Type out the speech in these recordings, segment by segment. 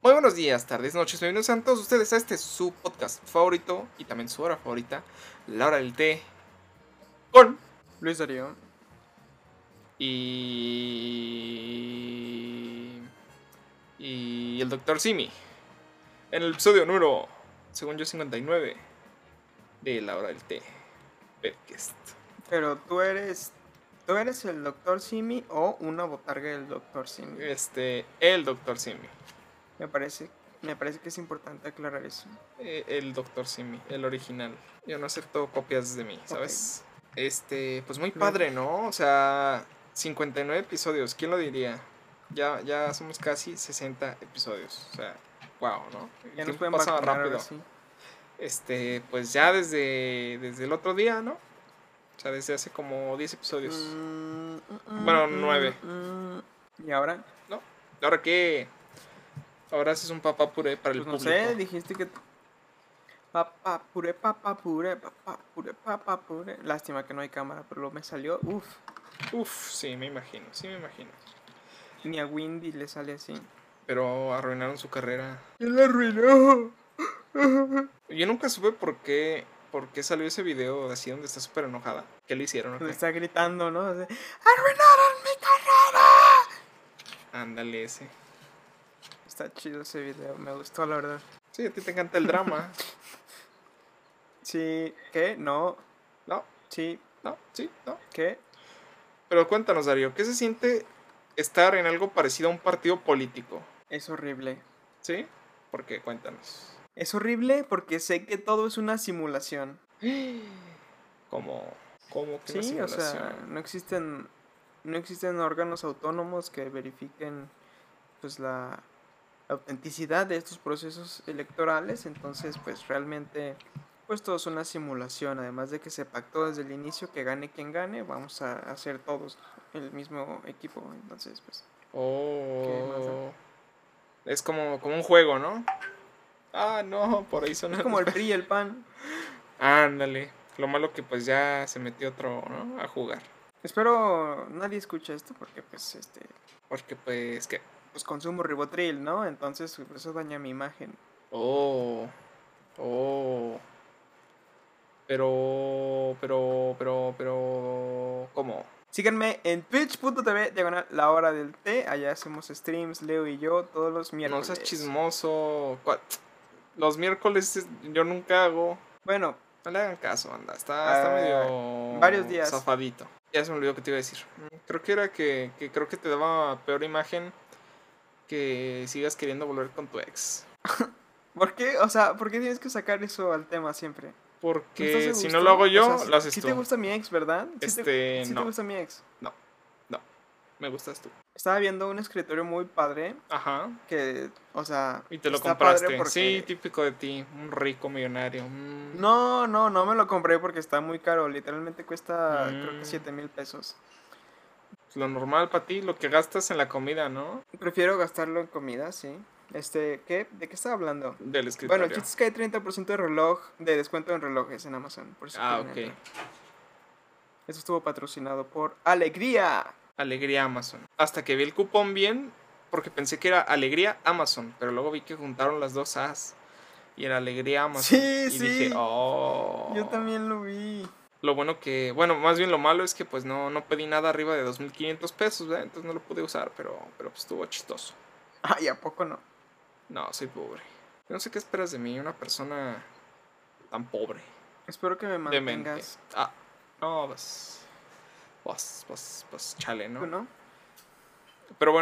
Muy buenos días, tardes, noches, bienvenidos a todos ustedes a su podcast favorito y también su hora favorita, la hora del té, con Luis Darío. y el Dr. Simi, en el episodio número, según yo, 59 de la hora del té podcast. Pero ¿tú eres el Dr. Simi o una botarga del Dr. Simi? El Dr. Simi. Me parece que es importante aclarar eso. El Dr. Simi, el original. Yo no acepto copias de mí, ¿sabes? Okay. Pues muy padre, ¿no? O sea, 59 episodios, ¿quién lo diría? Ya somos casi 60 episodios. O sea, wow, ¿no? Ya nos pueden vacunar rápido. Sí. Pues ya desde el otro día, ¿no? O sea, desde hace como 10 episodios. Bueno, 9. ¿Y ahora? ¿No? ¿Ahora qué? Ahora haces un papá puré para el público. No sé, dijiste que... Papá puré. Lástima que no hay cámara, pero me salió, Sí, me imagino. Ni a Windy le sale así. Pero arruinaron su carrera. ¿Quién la arruinó? Yo nunca supe por qué salió ese video así donde está súper enojada. ¿Qué le hicieron? Donde está gritando, ¿no? Así, ¡arruinaron mi carrera! Ándale ese. Está chido ese video, me gustó la verdad. Sí, a ti te encanta el drama. Sí, ¿qué? No. No. Sí. No, sí, no. ¿Qué? Pero cuéntanos, Darío, ¿qué se siente estar en algo parecido a un partido político? Es horrible. ¿Sí? ¿Por qué? Cuéntanos. Es horrible porque sé que todo es una simulación. ¿Cómo que sí, una simulación? O sea, no existen órganos autónomos que verifiquen pues la autenticidad de estos procesos electorales, entonces pues realmente pues todo es una simulación, además de que se pactó desde el inicio que gane quien gane, vamos a hacer todos el mismo equipo, entonces pues es como un juego, ¿no? Ah, no, por ahí son... Es como el PRI y el PAN. Ándale. Lo malo que pues ya se metió otro, ¿no? A jugar. Espero nadie escuche esto porque pues Porque pues ¿qué? Pues consumo ribotril, ¿no? Entonces eso daña mi imagen. Pero ¿cómo? Síganme en twitch.tv la hora del té. Allá hacemos streams, Leo y yo, todos los miércoles. No seas chismoso. Los miércoles yo nunca hago. Bueno, no le hagan caso, anda. Está medio varios días. Zafadito. Ya se me olvidó que te iba a decir. Creo que era que creo que te daba peor imagen que sigas queriendo volver con tu ex. ¿Por qué? O sea, ¿por qué tienes que sacar eso al tema siempre? Porque si no lo hago yo, lo haces tú. tú. Sí te gusta mi ex, ¿verdad? Sí no. te gusta mi ex. No. Me gustas tú. Estaba viendo un escritorio muy padre. Ajá. Que, o sea... Y te lo compraste. Porque... Sí, típico de ti. Un rico millonario. No me lo compré porque está muy caro. Literalmente cuesta, creo que 7,000 pesos. Lo normal para ti, lo que gastas en la comida, ¿no? Prefiero gastarlo en comida, sí. ¿Qué? ¿De qué estaba hablando? Del escritorio. Bueno, el chiste es que hay 30% de descuento en relojes en Amazon. Por si ok. Eso estuvo patrocinado por Alegría. Alegría Amazon. Hasta que vi el cupón bien, porque pensé que era Alegría Amazon, pero luego vi que juntaron las dos A's y era Alegría Amazon. Sí, y dije, Yo también lo vi. Lo bueno que, más bien lo malo es que pues no pedí nada arriba de 2,500 pesos, ¿verdad? Entonces no lo pude usar, pero pues estuvo chistoso. Ay, ¿a poco no? No, soy pobre. Yo no sé qué esperas de mí, una persona tan pobre. Espero que me mantengas. No, pues chale, ¿no? ¿Tú no? Pero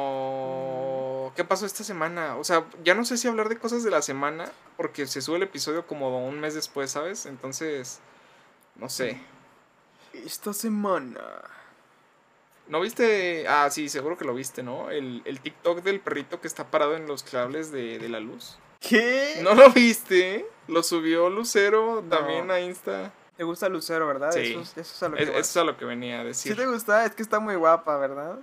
bueno, ¿qué pasó esta semana? O sea, ya no sé si hablar de cosas de la semana, porque se sube el episodio como un mes después, ¿sabes? Entonces, no sé. Esta semana... ¿No viste? Ah, sí, seguro que lo viste, ¿no? El TikTok del perrito que está parado en los cables de la luz. ¿Qué? ¿No lo viste? Lo subió Lucero también a Insta. Te gusta Lucero, ¿verdad? Sí. Eso es a lo que eso es a lo que venía a decir. ¿Sí te gusta? Es que está muy guapa, ¿verdad?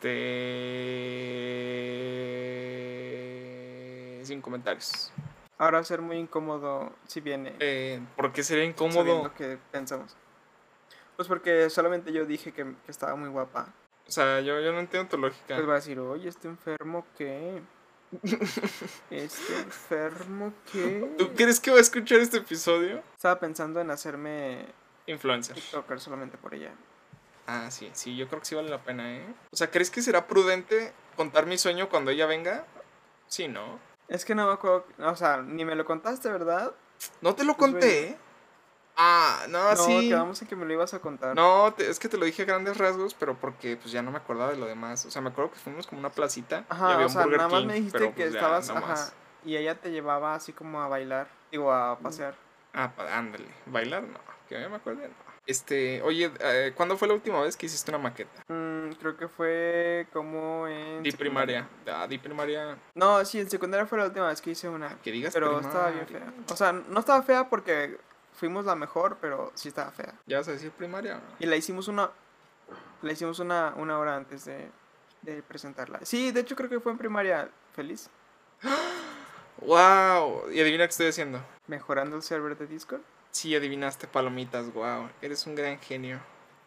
Sin comentarios. Ahora va a ser muy incómodo si viene. ¿Por qué sería incómodo? Sabiendo que pensamos. Pues porque solamente yo dije que estaba muy guapa. O sea, yo no entiendo tu lógica. Pues va a decir, oye, este enfermo, ¿qué? Enfermo que... ¿Tú crees que va a escuchar este episodio? Estaba pensando en hacerme Influencer. TikToker solamente por ella. Ah, sí, sí, yo creo que sí vale la pena, ¿eh? O sea, ¿crees que será prudente contar mi sueño cuando ella venga? Sí, ¿no? Es que no me acuerdo, o sea, ni me lo contaste, ¿verdad? No te lo Tu sueño. conté. Ah, no, No, sí. quedamos en que me lo ibas a contar. No, es que te lo dije a grandes rasgos, pero porque pues ya no me acordaba de lo demás. O sea, me acuerdo que fuimos como a una placita y Ajá, había o un sea, Burger nada más King, me dijiste pero que pues ya estabas, nada más. ajá, y ella te llevaba así como a bailar, digo, a pasear. Ah, ándale. ¿Bailar? No, que me acuerde, no. Oye, ¿cuándo fue la última vez que hiciste una maqueta? Creo que fue como en Di primaria. secundaria. Di primaria. No, sí, en secundaria fue la última vez que hice una, Que digas pero estaba primaria. bien fea. O sea, no estaba fea porque fuimos la mejor, pero sí estaba fea. ¿Ya vas a decir primaria? Y la hicimos una hora antes de presentarla. Sí, de hecho creo que fue en primaria. Feliz. ¡Wow! ¿Y adivina qué estoy haciendo? Mejorando el server de Discord. Sí, adivinaste palomitas, wow. Eres un gran genio.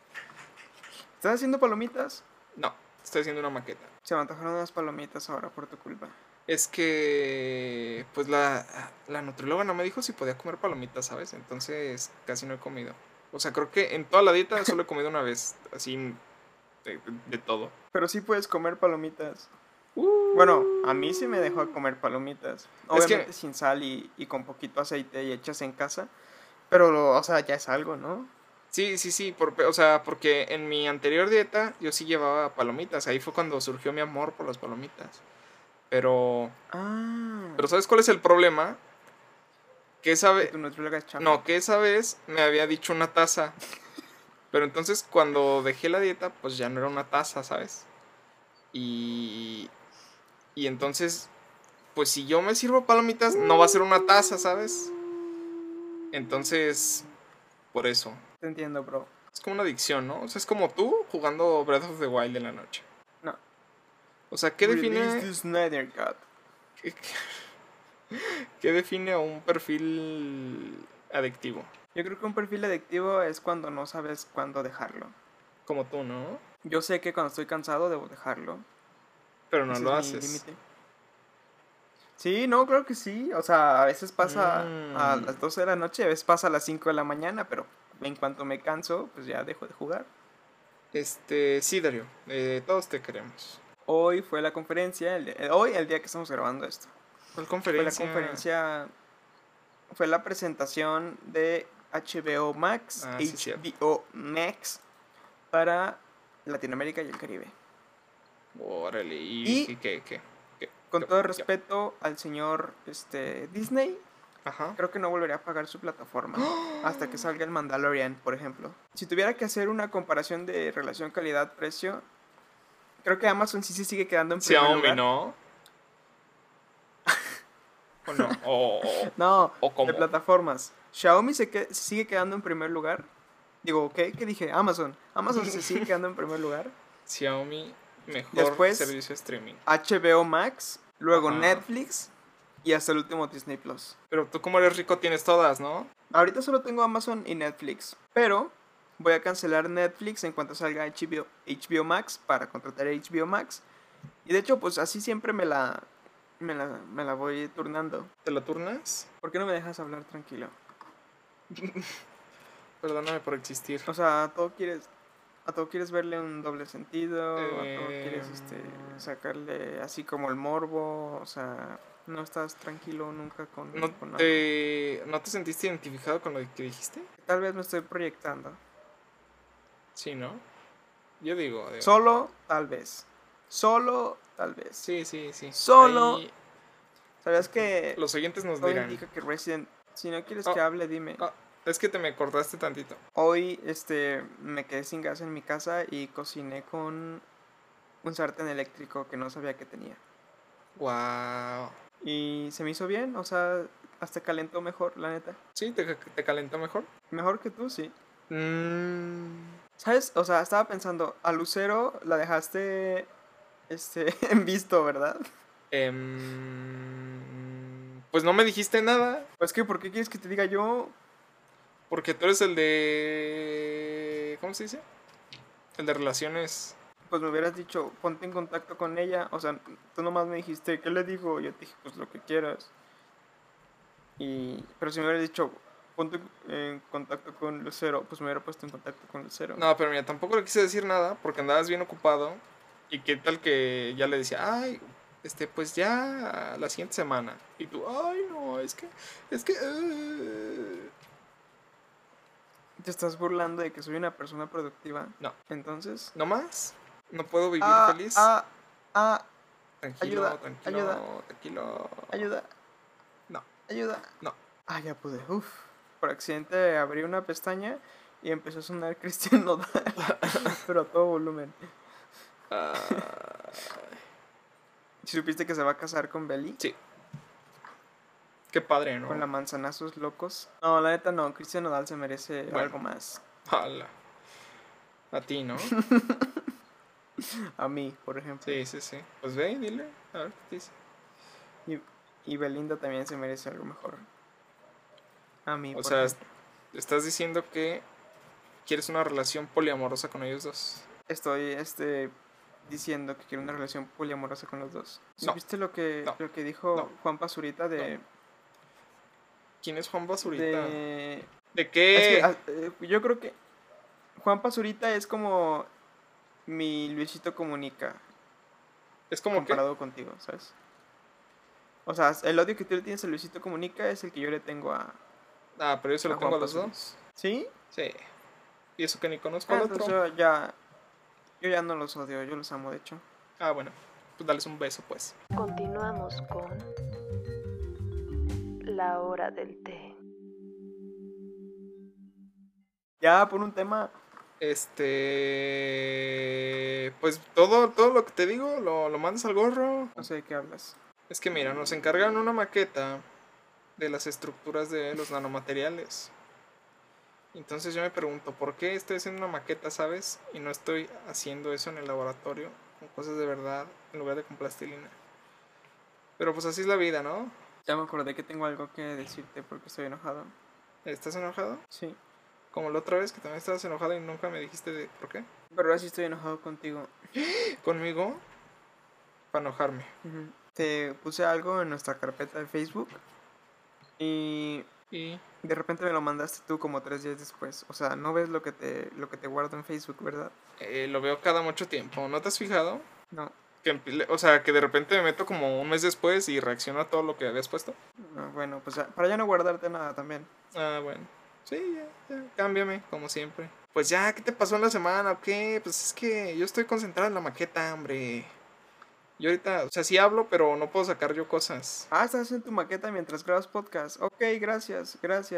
¿Estás haciendo palomitas? No, estoy haciendo una maqueta. Se me antojaron unas palomitas ahora por tu culpa. Es que, pues la nutrióloga no me dijo si podía comer palomitas, ¿sabes? Entonces casi no he comido. O sea, creo que en toda la dieta solo he comido una vez, así de todo. Pero sí puedes comer palomitas. Uh, Bueno, a mí sí me dejó comer palomitas. Es que, Obviamente sin sal y con poquito aceite y hechas en casa. Pero, o sea, ya es algo, ¿no? sí, sí, sí, o sea, porque en mi anterior dieta yo sí llevaba palomitas. Ahí fue cuando surgió mi amor por las palomitas. Pero, Ah. pero ¿sabes cuál es el problema? Que esa Que vez, tu nutrióloga es chafa. no, que esa vez me había dicho una taza. Pero entonces cuando dejé la dieta, pues ya no era una taza, ¿sabes? Y, y entonces, pues si yo me sirvo palomitas, no va a ser una taza, ¿sabes? Entonces, por eso. Te entiendo, bro. Es como una adicción, ¿no? O sea, es como tú jugando Breath of the Wild en la noche. No. O sea, ¿qué Release define, the Snyder Cut. qué, qué define a un perfil adictivo? Yo creo que un perfil adictivo es cuando no sabes cuándo dejarlo. Como tú, ¿no? Yo sé que cuando estoy cansado debo dejarlo. Pero no Ese lo es mi haces. límite. Sí, no, creo que sí. O sea, a veces pasa a Mm, las 12 de la noche, a veces pasa a las 5 de la mañana, pero en cuanto me canso, pues ya dejo de jugar. sí, Darío, todos te queremos. Hoy fue la conferencia, hoy el día que estamos grabando esto. ¿Cuál Fue la conferencia? conferencia, fue la presentación de HBO Max, Ah, sí, cierto. HBO Max para Latinoamérica y el Caribe. Órale, Y con todo el Ya. respeto al señor Disney, Ajá. creo que no volvería a pagar su plataforma hasta que salga el Mandalorian, por ejemplo. Si tuviera que hacer una comparación de relación calidad-precio, creo que Amazon sí se sigue quedando en primer Xiaomi, lugar. ¿no? ¿O no? No, ¿O de cómo? plataformas. Xiaomi sigue quedando en primer lugar. Digo, ¿qué dije? Amazon. Amazon se sigue quedando en primer lugar. Xiaomi, mejor Después, servicio de streaming. HBO Max, luego Ajá. Netflix y hasta el último Disney Plus. Pero tú como eres rico tienes todas, ¿no? Ahorita solo tengo Amazon y Netflix, pero voy a cancelar Netflix en cuanto salga HBO Max para contratar HBO Max. Y de hecho, pues así siempre me la voy turnando. ¿Te la turnas? ¿Por qué no me dejas hablar tranquilo? Perdóname por existir. O sea, a todo quieres verle un doble sentido, a todo quieres Em, sacarle así como el morbo, o sea, no estás tranquilo nunca con ¿No algo. ¿No te sentiste identificado con lo que dijiste? Tal vez me estoy proyectando. Sí, ¿no? Yo digo. Solo, tal vez. Solo, tal vez. Sí, sí, sí. Solo. Ahí ¿Sabías que los oyentes nos todo dirán. indica que Resident... Si no quieres Oh, que hable, dime. oh, es que te me cortaste tantito. Hoy, me quedé sin gas en mi casa y cociné con un sartén eléctrico que no sabía que tenía. Wow. Y se me hizo bien, o sea, hasta calentó mejor, la neta. ¿Sí? ¿Te calentó mejor? Mejor que tú, sí. Mmm. ¿Sabes? O sea, estaba pensando, a Lucero la dejaste, en visto, ¿verdad? Pues no me dijiste nada. Pues que, ¿por qué quieres que te diga yo? Porque tú eres el de... ¿Cómo se dice? El de relaciones pues me hubieras dicho, ponte en contacto con ella. O sea, tú nomás me dijiste, ¿qué le digo? Yo te dije, pues lo que quieras. Pero si me hubieras dicho, ponte en contacto con Lucero, pues me hubiera puesto en contacto con Lucero. No, pero mira, tampoco le quise decir nada porque andabas bien ocupado. Y qué tal que ya le decía, ay, pues ya la siguiente semana. Y tú, ay, no, es que... Te estás burlando de que soy una persona productiva. No, Entonces. no más. No puedo vivir Ah, feliz. ah, ah. Tranquilo, Ayuda, tranquilo, ayuda, tranquilo. ayuda, No, ayuda. no. Ah, ya pude. Uf. Por accidente abrí una pestaña y empezó a sonar Cristian Nodal. Pero a todo volumen. ¿Sí supiste que se va a casar con Belly? Sí. Qué padre, ¿no? Con la manzanazos locos. No, la neta no. Cristian Nodal se merece Bueno. algo más. Hala. A ti, ¿no? A mí, por ejemplo. Sí, sí, sí. Pues ve y dile. A ver qué te dice. Y Belinda también se merece algo mejor. A mí, O por sea, ejemplo. estás diciendo que quieres una relación poliamorosa con ellos dos. Estoy diciendo que quiero una relación poliamorosa con los dos. No, ¿Supiste lo que dijo no, Juan Pazurita de... ¿Quién es Juan Basurita? de... ¿De Es qué? que yo creo que Juan Pazurita es como mi Luisito Comunica Es como que... comparado contigo, ¿sabes? O sea, el odio que tú le tienes a Luisito Comunica es el que yo le tengo a Ah, pero yo se lo tengo a Juan los Pazurita. dos. ¿Sí? Sí. Y eso que ni conozco al Entonces otro. yo ya no los odio, yo los amo de hecho. Ah, bueno. Pues dales un beso, pues. Continuamos con la hora del té. Ya, por un tema... Pues todo lo que te digo lo mandas al gorro. No sé de qué hablas. Es que mira, nos encargaron una maqueta de las estructuras de los nanomateriales. Entonces yo me pregunto, ¿por qué estoy haciendo una maqueta, sabes? Y no estoy haciendo eso en el laboratorio, con cosas de verdad, en lugar de con plastilina. Pero pues así es la vida, ¿no? Ya me acordé que tengo algo que decirte porque estoy enojado. ¿Estás enojado? Sí. Como la otra vez que también estabas enojado y nunca me dijiste de por qué. Pero ahora sí estoy enojado contigo. ¿Conmigo? Para enojarme. Te puse algo en nuestra carpeta de Facebook y Y... de repente me lo mandaste tú como 3 días después. O sea, no ves lo que te guardo en Facebook, ¿verdad? lo veo cada mucho tiempo. ¿No te has fijado? No. O sea, que de repente me meto como un mes después y reacciono a todo lo que habías puesto. No, bueno, pues para ya no guardarte nada también. Ah, bueno. Sí, ya, cámbiame, como siempre. Pues ya, ¿qué te pasó en la semana o qué? Pues es que yo estoy concentrado en la maqueta, hombre. Yo ahorita, o sea, sí hablo, pero no puedo sacar yo cosas. Ah, estás haciendo tu maqueta mientras grabas podcast. Ok, gracias.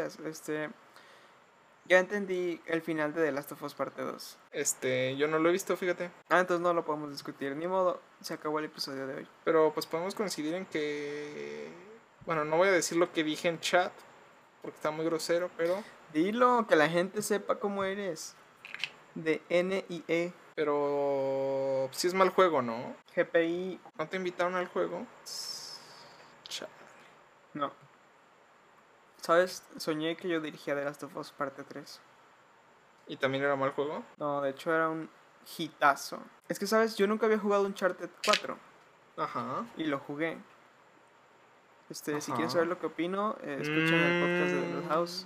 Ya entendí el final de The Last of Us parte 2. Yo no lo he visto, fíjate. Ah, entonces no lo podemos discutir. Ni modo, se acabó el episodio de hoy. Pero pues podemos coincidir en que... Bueno, no voy a decir lo que dije en chat, porque está muy grosero, pero... Dilo, que la gente sepa cómo eres. De NIE. Pero... Sí es mal juego, ¿no? GPI. ¿No te invitaron al juego? Chale. No. ¿Sabes? Soñé que yo dirigía The Last of Us parte 3. ¿Y también era mal juego? No, de hecho era un hitazo. Es que, ¿sabes? Yo nunca había jugado Uncharted 4. Ajá. Y lo jugué. Si Ajá. quieren saber lo que opino, escuchen el podcast de The Little House.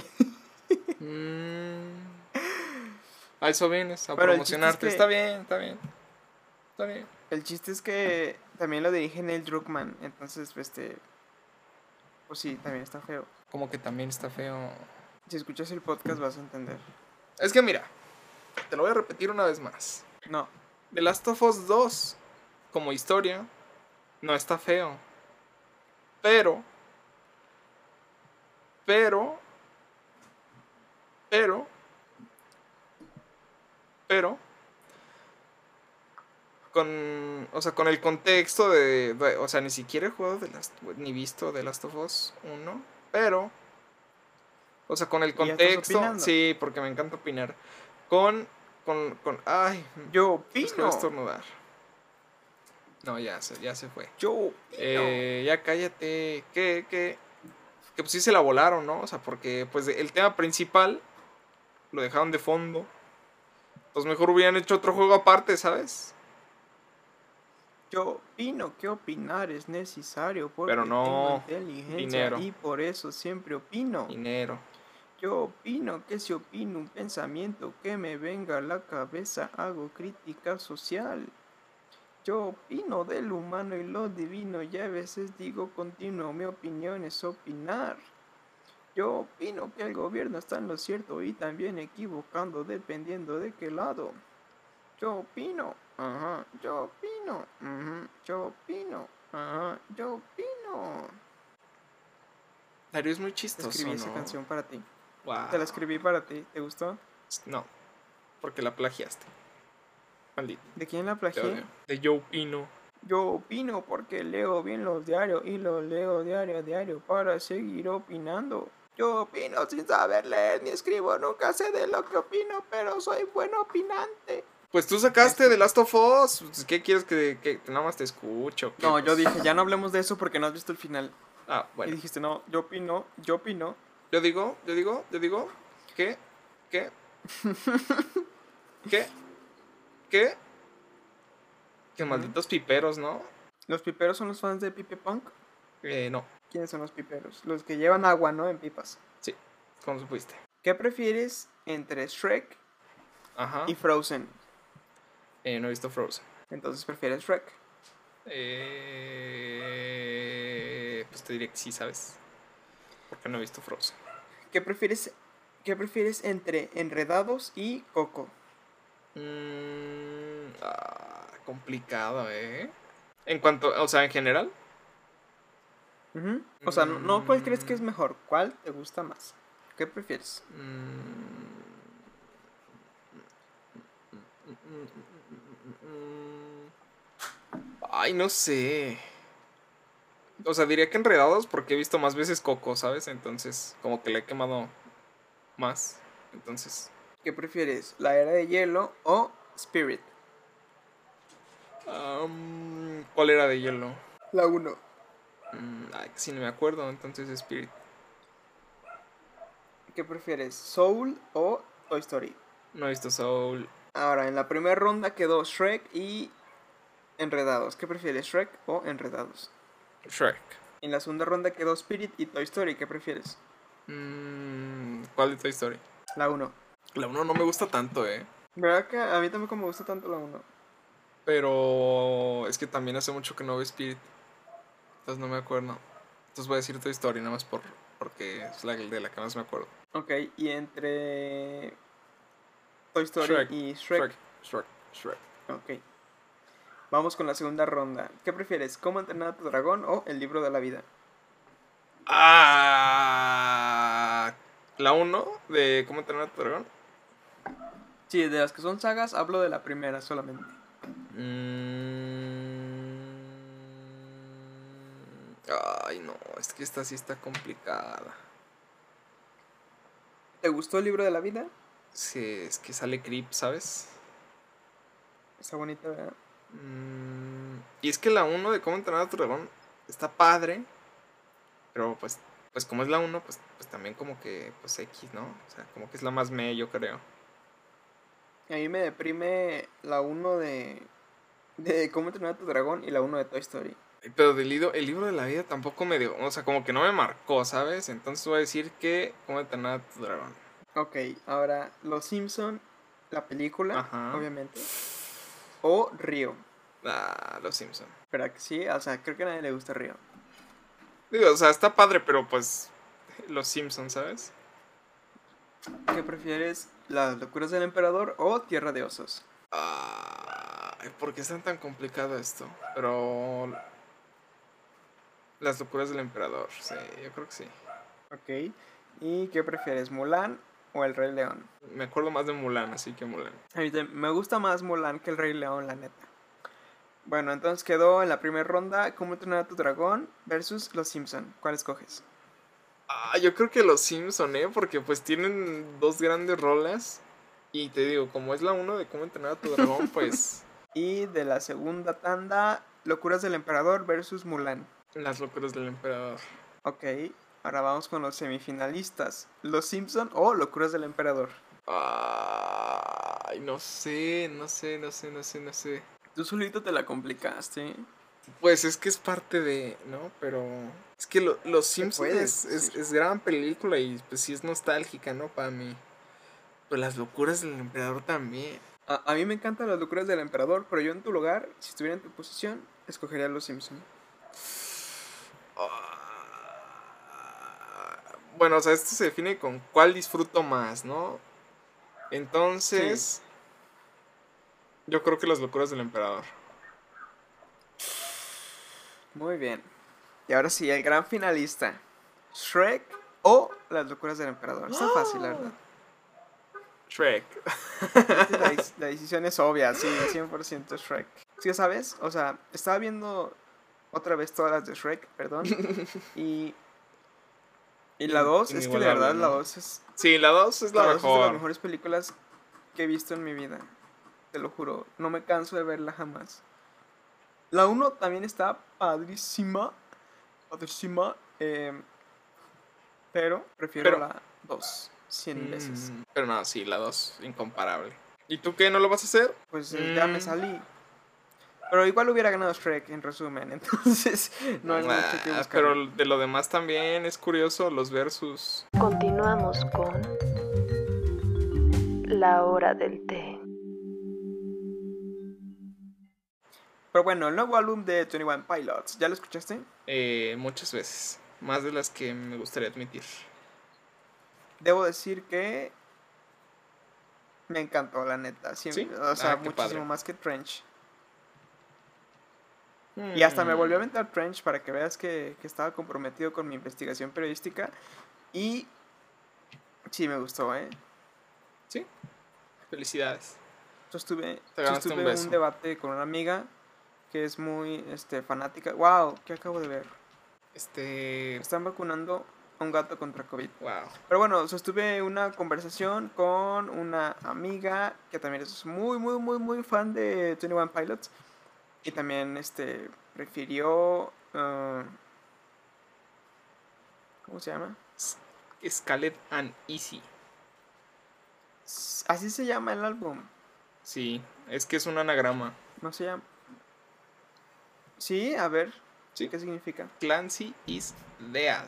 A eso vienes, a Bueno, promocionarte. Está bien, está bien. Está bien. El chiste es que también lo dirige Neil Druckmann. Entonces, pues sí, también está feo. Como que también está feo. Si escuchas el podcast vas a entender. Es que mira, te lo voy a repetir una vez más. No. The Last of Us 2, como historia, no está feo. Pero, con el contexto o sea, ni siquiera he jugado ni visto The Last of Us 1, pero, o sea, con el ¿Y ya estás contexto, opinando? sí, porque me encanta opinar, ay, Yo es que voy opino. a estornudar. No, ya se fue. Yo opino. Ya cállate, que pues sí se la volaron, ¿no? O sea, porque pues el tema principal lo dejaron de fondo Pues mejor hubieran hecho otro juego aparte, ¿sabes? Yo opino que opinar es necesario porque Pero tengo no inteligencia dinero. y por eso siempre opino. Dinero. Yo opino que si opino un pensamiento que me venga a la cabeza, hago crítica social. Yo opino del humano y lo divino y a veces digo continuo, mi opinión es opinar. Yo opino que el gobierno está en lo cierto y también equivocando dependiendo de qué lado. Yo opino, ajá, yo opino, yo opino, ajá, yo opino. Darío es muy chistoso, Escribí esa ¿no? canción para ti. Wow. Te la escribí para ti, ¿te gustó? No, porque la plagiaste. Maldito. ¿De quién la Te plagié? odio. De Joe Pino. Yo opino porque leo bien los diarios y los leo diario a diario para seguir opinando. Yo opino sin saber leer ni escribo, nunca sé de lo que opino, pero soy buen opinante. Pues tú sacaste The Last of Us. Pues, ¿qué quieres que nada más te escucho? No, Pues, yo dije, ya no hablemos de eso porque no has visto el final. Ah, Y bueno. dijiste, no, yo opino. Yo digo que, ¿qué? Que malditos piperos, ¿no? ¿Los piperos son los fans de Pipe Punk? No. ¿Quiénes son los piperos? Los que llevan agua, ¿no? En pipas. Sí. ¿Cómo supiste? ¿Qué prefieres entre Shrek Ajá. y Frozen? No he visto Frozen. Entonces prefieres Shrek. Pues te diré que sí, ¿sabes? Porque no he visto Frozen. ¿Qué prefieres entre Enredados y Coco? Complicado, ¿eh? En cuanto, o sea, en general. O sea, no cuál crees que es mejor, cuál te gusta más. ¿Qué prefieres? Ay, no sé. O sea, diría que Enredados porque he visto más veces Coco, ¿sabes? Entonces, como que le he quemado más. Entonces, ¿Qué prefieres? ¿La Era de Hielo o Spirit? ¿cuál era de hielo? La 1. Ay, si no me acuerdo, entonces Spirit. ¿Qué prefieres? ¿Soul o Toy Story? No he visto Soul. Ahora, en la primera ronda quedó Shrek y Enredados. ¿Qué prefieres? ¿Shrek o Enredados? Shrek. En la segunda ronda quedó Spirit y Toy Story. ¿Qué prefieres? ¿Cuál de Toy Story? La 1. La 1 no me gusta tanto, ¿Verdad que a mí tampoco me gusta tanto la 1? Pero es que también hace mucho que no veo Spirit. Entonces no me acuerdo. Entonces voy a decir Toy Story nada más porque es la de la que más me acuerdo. Ok, y entre Toy Story Shrek. y Shrek. Shrek. Ok. Vamos con la segunda ronda. ¿Qué prefieres? ¿Cómo entrenar a tu dragón o el libro de la vida? La 1 de ¿Cómo entrenar a tu dragón? Sí, de las que son sagas, hablo de la primera solamente. Ay, no, es que esta sí está complicada. ¿Te gustó el libro de la vida? Sí, es que sale Creep, ¿sabes? Está bonita, ¿verdad? Y es que la 1 de ¿Cómo entrenar a tu dragón? Está padre. Pero pues como es la 1, pues también como que pues X, ¿no? O sea, como que es la más yo creo. A mí me deprime la 1 de Cómo entrenar a tu dragón y la 1 de Toy Story. Pero el libro de la vida tampoco me dio, o sea, como que no me marcó, ¿sabes? Entonces voy a decir que ¿Cómo entrenar a tu dragón? Ok, ahora Los Simpson, la película, Ajá. obviamente. O Río. Los Simpson. ¿Verdad que sí? O sea, creo que a nadie le gusta Río. Digo, o sea, está padre, pero pues Los Simpson, ¿sabes? ¿Qué prefieres? ¿Las locuras del emperador o Tierra de Osos? ¿Por qué es tan complicado esto? Pero las locuras del emperador, sí, yo creo que sí. Ok. ¿Y qué prefieres? ¿Mulan o El Rey León? Me acuerdo más de Mulan, así que Mulan. A mí me gusta más Mulan que El Rey León, la neta. Bueno, entonces quedó en la primera ronda Cómo entrenar a tu dragón versus Los Simpson. ¿Cuál escoges? Yo creo que Los Simpson, porque pues tienen dos grandes rolas. Y te digo, como es la 1 de Cómo entrenar a tu dragón, pues Y de la segunda tanda, Locuras del Emperador versus Mulan. las locuras del emperador. Ok, ahora vamos con los semifinalistas. Los Simpson o Locuras del Emperador. Ay, no sé, no sé, no sé, no sé, no sé. Tú solito te la complicaste, ¿eh? Pues es que es parte de, ¿no? Pero es que Los ¿Qué Simpsons puedes decir? es gran película y pues sí es nostálgica, ¿no? Para mí. Pero las locuras del emperador también. A mí me encantan las locuras del emperador, pero yo en tu lugar, si estuviera en tu posición, escogería a los Simpson. Bueno, o sea, esto se define con cuál disfruto más, ¿no? Sí, Entonces, yo creo que las locuras del emperador. muy bien. Y ahora sí, el gran finalista. Shrek o las locuras del emperador. Está fácil, la verdad. Shrek. Creo que la decisión es obvia, sí, 100% Shrek. ¿Sí sabes? O sea, estaba viendo otra vez todas las de Shrek, perdón. Y, y la 2, es que de Inigualable, verdad la ¿no? 2 es... Sí, la 2 es la La 2 es de las mejor. mejores películas que he visto en mi vida. Te lo juro. No me canso de verla jamás. La uno también está padrísima. Padrísima. Pero prefiero Pero, la 2 100 veces. pero no, sí, la 2 incomparable. ¿Y tú qué? ¿No lo vas a hacer? Pues ya me Mm, salí. Pero igual hubiera ganado Shrek, en resumen. Entonces, no hay mucho que buscarle. pero de lo demás también es curioso los versus. Continuamos con la hora del té. Pero bueno, el nuevo álbum de 21 Pilots, ¿ya lo escuchaste? Muchas veces. Más de las que me gustaría admitir. Debo decir que me encantó, la neta. ¿Sí? O sea, Qué padre. muchísimo más que Trench. Y hasta me volvió a Mm, aventar Trench para que veas que estaba comprometido con mi investigación periodística. Y sí, me gustó, ¿eh? sí, felicidades. Te ganaste un Sostuve un beso. debate con una amiga que es muy fanática. ¡Wow! ¿Qué acabo de ver? Están vacunando a un gato contra COVID. Wow. Pero bueno, sostuve una conversación con una amiga que también es muy, muy, muy, muy fan de 21 Pilots. Y también prefirió... ¿cómo se llama? Scarlet and Easy. Así se llama el álbum. Sí, es que es un anagrama. No se llama... Sí, a ver, Sí. ¿qué significa? Clancy is dead.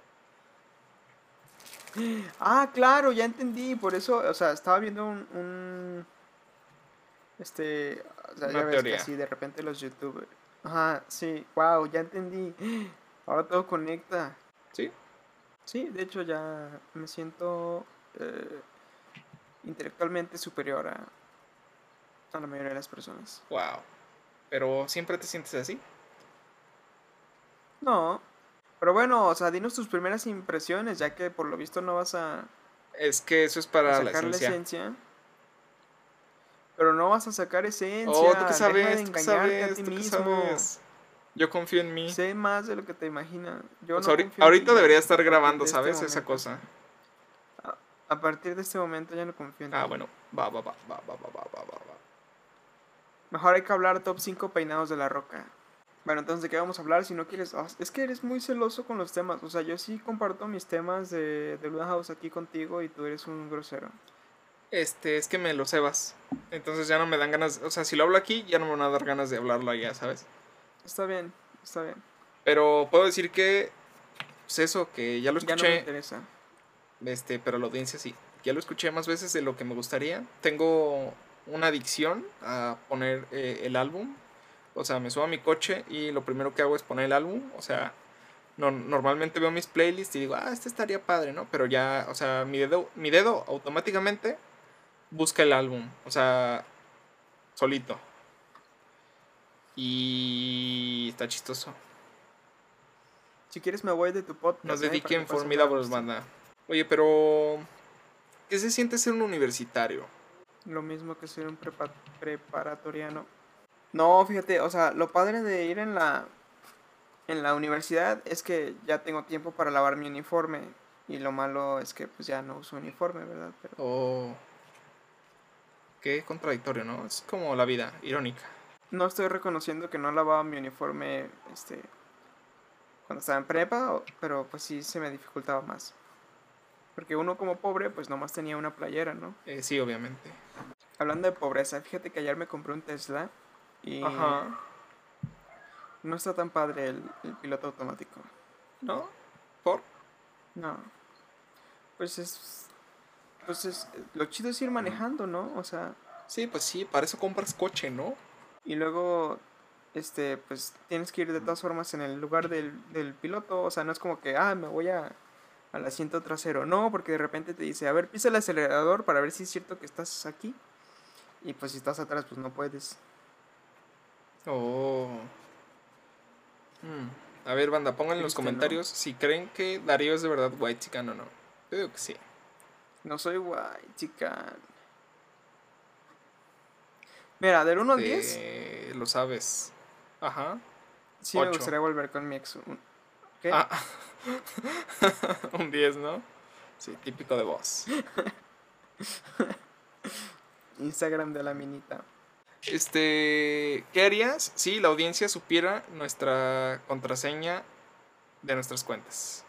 Ah, claro, ya entendí. Por eso, o sea, estaba viendo o sea, ya Una ves que teoría. así de repente los youtubers. Ajá, sí, wow, ya entendí. Ahora todo conecta. Sí. Sí, de hecho ya me siento eh, intelectualmente superior a la mayoría de las personas. Wow. Pero siempre te sientes así. No, pero bueno, o sea, dinos tus primeras impresiones, ya que por lo visto no vas Es que eso es a para la sacar la esencia. esencia. Pero no vas a sacar Oh, ¿tú qué esencia, deja de sabes? ¿Tú qué engañarte a sabes? ti ¿Tú qué mismo. sabes? Yo confío en mí. Sé más de lo que te imaginas. Yo O sea, no confío en ti ahorita ya. debería estar A partir grabando, de este ¿sabes? Esa momento. cosa. A, a partir de este momento ya no confío en Ah, ti. bueno. Va. Mejor hay que hablar top 5 peinados de la roca. Bueno, entonces, ¿de qué vamos a hablar? Si no quieres... es que eres muy celoso con los temas. O sea, yo sí comparto mis temas de Luna House aquí contigo y tú eres un grosero. Es que me lo cebas. Entonces ya no me dan ganas. O sea, si lo hablo aquí, ya no me van a dar ganas de hablarlo allá, ¿sabes? Está bien, está bien. Pero puedo decir que. Pues eso, que ya lo Ya no me escuché. interesa. Pero la audiencia sí. Ya lo escuché más veces de lo que me gustaría. Tengo una adicción a poner el álbum. O sea, me subo a mi coche y lo primero que hago es poner el álbum. O sea, normalmente veo mis playlists y digo, este estaría padre, ¿no? Pero ya, o sea, mi dedo automáticamente busca el álbum. O sea, solito. Y está chistoso. Si quieres me voy de tu Nos podcast, para que dediquen puedas hablar a Formidable gusto. Banda. Oye, pero ¿qué se siente ser un universitario? Lo mismo que ser un preparatoriano. No, fíjate, o sea, lo padre de ir en la universidad es que ya tengo tiempo para lavar mi uniforme. Y lo malo es que pues ya no uso uniforme, ¿verdad? Pero Oh, qué contradictorio, ¿no? Es como la vida, irónica. no estoy reconociendo que no lavaba mi uniforme cuando estaba en prepa, pero pues sí se me dificultaba más. Porque uno como pobre pues nomás tenía una playera, ¿no? Sí, obviamente. hablando de pobreza, fíjate que ayer me compré un Tesla y Ajá. no está tan padre el piloto automático. ¿No? ¿Por? No, pues lo chido es ir manejando, ¿no? O sea, Sí, pues sí, para eso compras coche, ¿no? y luego, pues tienes que ir de todas formas en el lugar del piloto, o sea, no es como que, me voy al asiento trasero, no, porque de repente te dice, a ver, pisa el acelerador para ver si es cierto que estás aquí, y pues si estás atrás, pues no puedes. Oh. A ver, banda, pongan en los Triste, ¿no? comentarios si creen que Darío es de verdad whitechican o no. Yo digo que sí. No soy guay, chica. Mira, del 1 al 10, Lo sabes. Ajá. sí me 8. gustaría volver con mi ex. ¿Qué? Ah. Un 10, ¿no? Sí, típico de vos. Instagram de la minita. ¿Qué harías si la audiencia supiera nuestra contraseña de nuestras cuentas?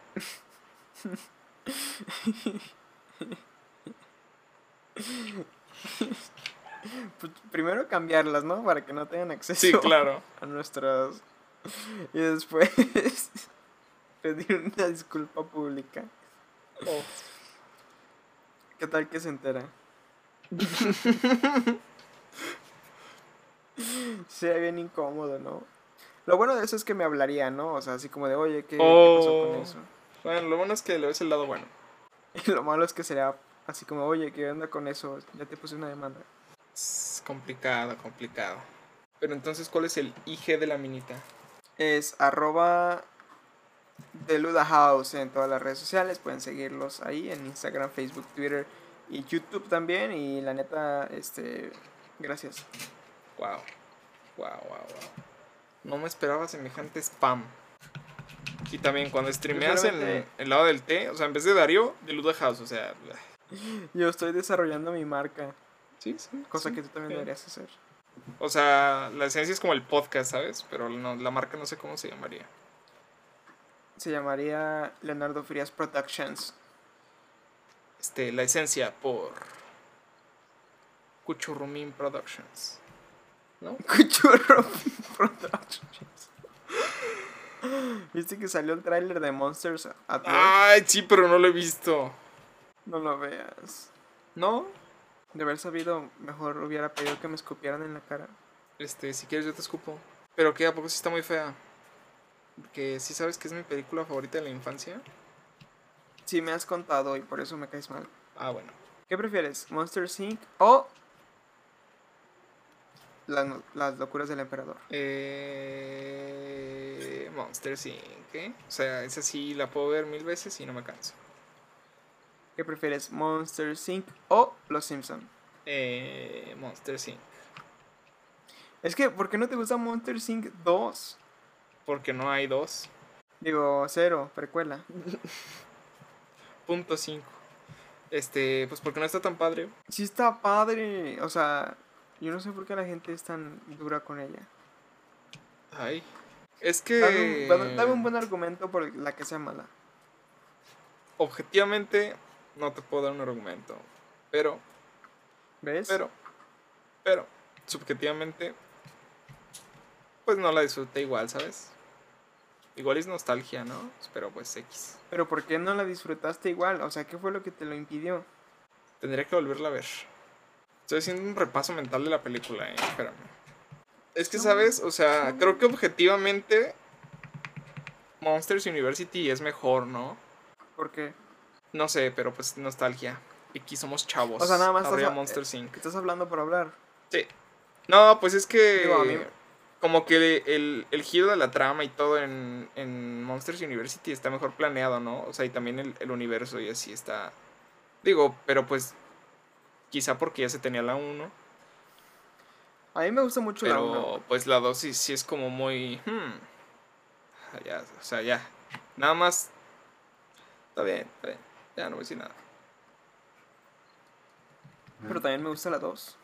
Pues primero cambiarlas, ¿no? Para que no tengan acceso Sí, claro. a nuestras. Y después pedir una disculpa pública. Oh. ¿Qué tal que se entera? Sería bien incómodo, ¿no? Lo bueno de eso es que me hablaría, ¿no? O sea, así como de, oye, ¿qué pasó con eso? Bueno, lo bueno es que le ves el lado bueno. Y lo malo es que sería así como, oye, ¿qué onda con eso? Ya te puse una demanda. Es complicado, complicado. Pero entonces, ¿cuál es el IG de la minita? Es @deludahouse en todas las redes sociales. Pueden seguirlos ahí en Instagram, Facebook, Twitter y YouTube también. Y la neta, gracias. Wow. No me esperaba semejante spam. Y también cuando streameas en el lado del té, o sea, en vez de Darío, de Luda House, o sea. Yo estoy desarrollando mi marca. Sí. Cosa sí, que tú también deberías hacer. O sea, la esencia es como el podcast, ¿sabes? Pero no, la marca no sé cómo se llamaría. Se llamaría Leonardo Frías Productions. La esencia por Cuchurrumín Productions. ¿No? Cuchurro Productions. ¿Viste que salió el tráiler de Monsters at Work? Ay, sí, pero no lo he visto. No lo veas. ¿No? De haber sabido, mejor hubiera pedido que me escupieran en la cara. Si quieres yo te escupo. Pero que a poco sí está muy fea. Porque sí sabes que es mi película favorita de la infancia. Sí, me has contado y por eso me caes mal. Ah, bueno. ¿Qué prefieres? ¿Monster Inc. o las locuras del emperador? Monster Inc. ¿eh? O sea, esa sí la puedo ver 1000 veces y no me canso. ¿Qué prefieres? ¿Monster Inc. o Los Simpson? Monster Inc. Es que, ¿por qué no te gusta Monster Inc. 2? Porque no hay 2. Digo, 0, precuela. Punto 5. Pues porque no está tan padre. Sí está padre. O sea, yo no sé por qué la gente es tan dura con ella. Ay. Es que... Dame un buen argumento por la que sea mala. Objetivamente, no te puedo dar un argumento. Pero, ¿Ves? pero, subjetivamente, pues no la disfruté igual, ¿sabes? Igual es nostalgia, ¿no? Pero pues X. Pero ¿por qué no la disfrutaste igual? O sea, ¿qué fue lo que te lo impidió? Tendría que volverla a ver. Estoy haciendo un repaso mental de la película, espérame. Es que, ¿sabes? O sea, creo que objetivamente Monsters University es mejor, ¿no? ¿Por qué? No sé, pero pues nostalgia. Y aquí somos chavos. O sea, nada más Monsters Inc. estás hablando por hablar. Sí. No, pues es que... Digo, a mí... Como que el giro de la trama y todo en Monsters University está mejor planeado, ¿no? O sea, y también el universo y así está... Digo, pero pues... Quizá porque ya se tenía la 1. A mí me gusta mucho la 1. Pero pues la 2 sí es como muy... Ya, o sea, ya. Nada más... Está bien. Ya no voy a decir nada. Pero también me gusta la 2.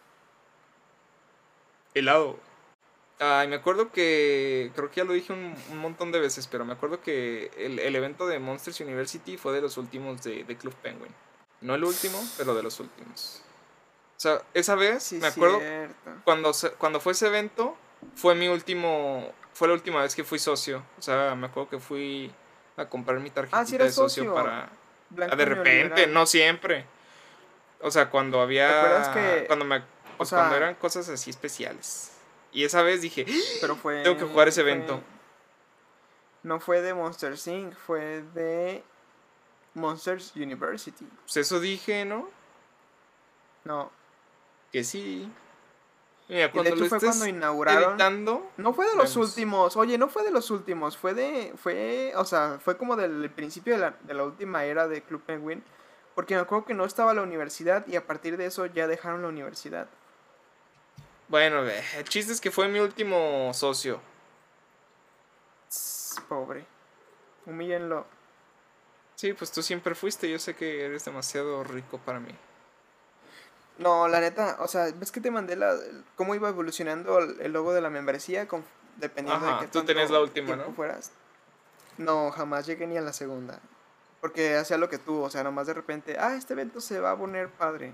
Helado. Ay, me acuerdo que... Creo que ya lo dije un montón de veces, pero me acuerdo que el evento de Monsters University fue de los últimos de Club Penguin. No el último, pero de los últimos. O sea, esa vez, Sí, me acuerdo, cierto. cuando fue ese evento, fue la última vez que fui socio. O sea, me acuerdo que fui a comprar mi Ah, sí tarjetita de eras socio socio. para... Blanco de repente, neoliberal. no siempre. O sea, cuando ¿Te acuerdas había... que, o Pues cuando sea, eran cosas así especiales. Y esa vez dije, pero tengo que jugar ese evento. no fue de Monsters Inc., fue de Monsters University. Pues eso dije, ¿no? No. Que sí. Mira, Y de cuando lo hecho fue cuando estés inauguraron. editando, No fue de los vemos. últimos. Oye, no fue de los últimos. O sea, fue como del principio de la última era de Club Penguin. Porque me acuerdo que no estaba la universidad y a partir de eso ya dejaron la universidad. Bueno, el chiste es que fue mi último socio. Pobre. Humíllenlo. Sí, pues tú siempre fuiste. Yo sé que eres demasiado rico para mí. No, la neta, o sea, ves que te mandé cómo iba evolucionando el logo de la membresía dependiendo de Ajá, qué tú tenías la tanto última, tiempo ¿no? fueras. No, jamás llegué ni a la segunda. Porque hacía lo que tú, o sea, nomás de repente, este evento se va a poner padre.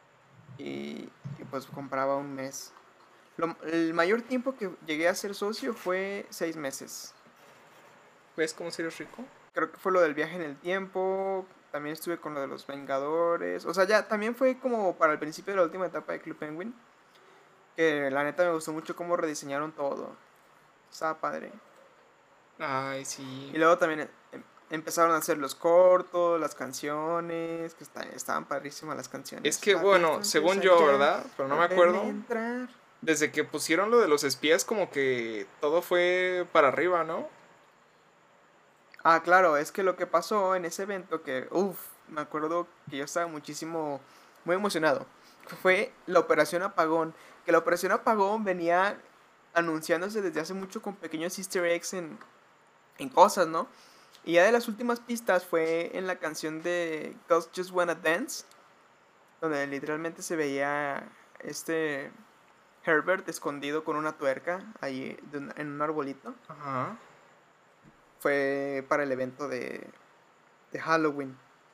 Y pues compraba un mes. El mayor tiempo que llegué a ser socio fue 6 meses. ¿Ves cómo si eres rico? Creo que fue lo del viaje en el tiempo. También estuve con lo de los Vengadores. O sea, ya también fue como para el principio de la última etapa de Club Penguin. Que la neta me gustó mucho cómo rediseñaron todo. Estaba padre. Ay, sí. Y luego también empezaron a hacer los cortos, las canciones. Que estaban padrísimas las canciones. Es que, La bueno, fiesta según empieza yo, ya. ¿verdad? Pero no me Verme acuerdo. entrar. Desde que pusieron lo de los espías, como que todo fue para arriba, ¿no? Ah, claro, es que lo que pasó en ese evento que, me acuerdo que yo estaba muy emocionado. Fue la Operación Apagón. Que la Operación Apagón venía anunciándose desde hace mucho con pequeños easter eggs en cosas, ¿no? Y ya de las últimas pistas fue en la canción de Girls Just Wanna Dance, donde literalmente se veía este Herbert escondido con una tuerca ahí en un arbolito. Ajá. Fue para el evento de Halloween.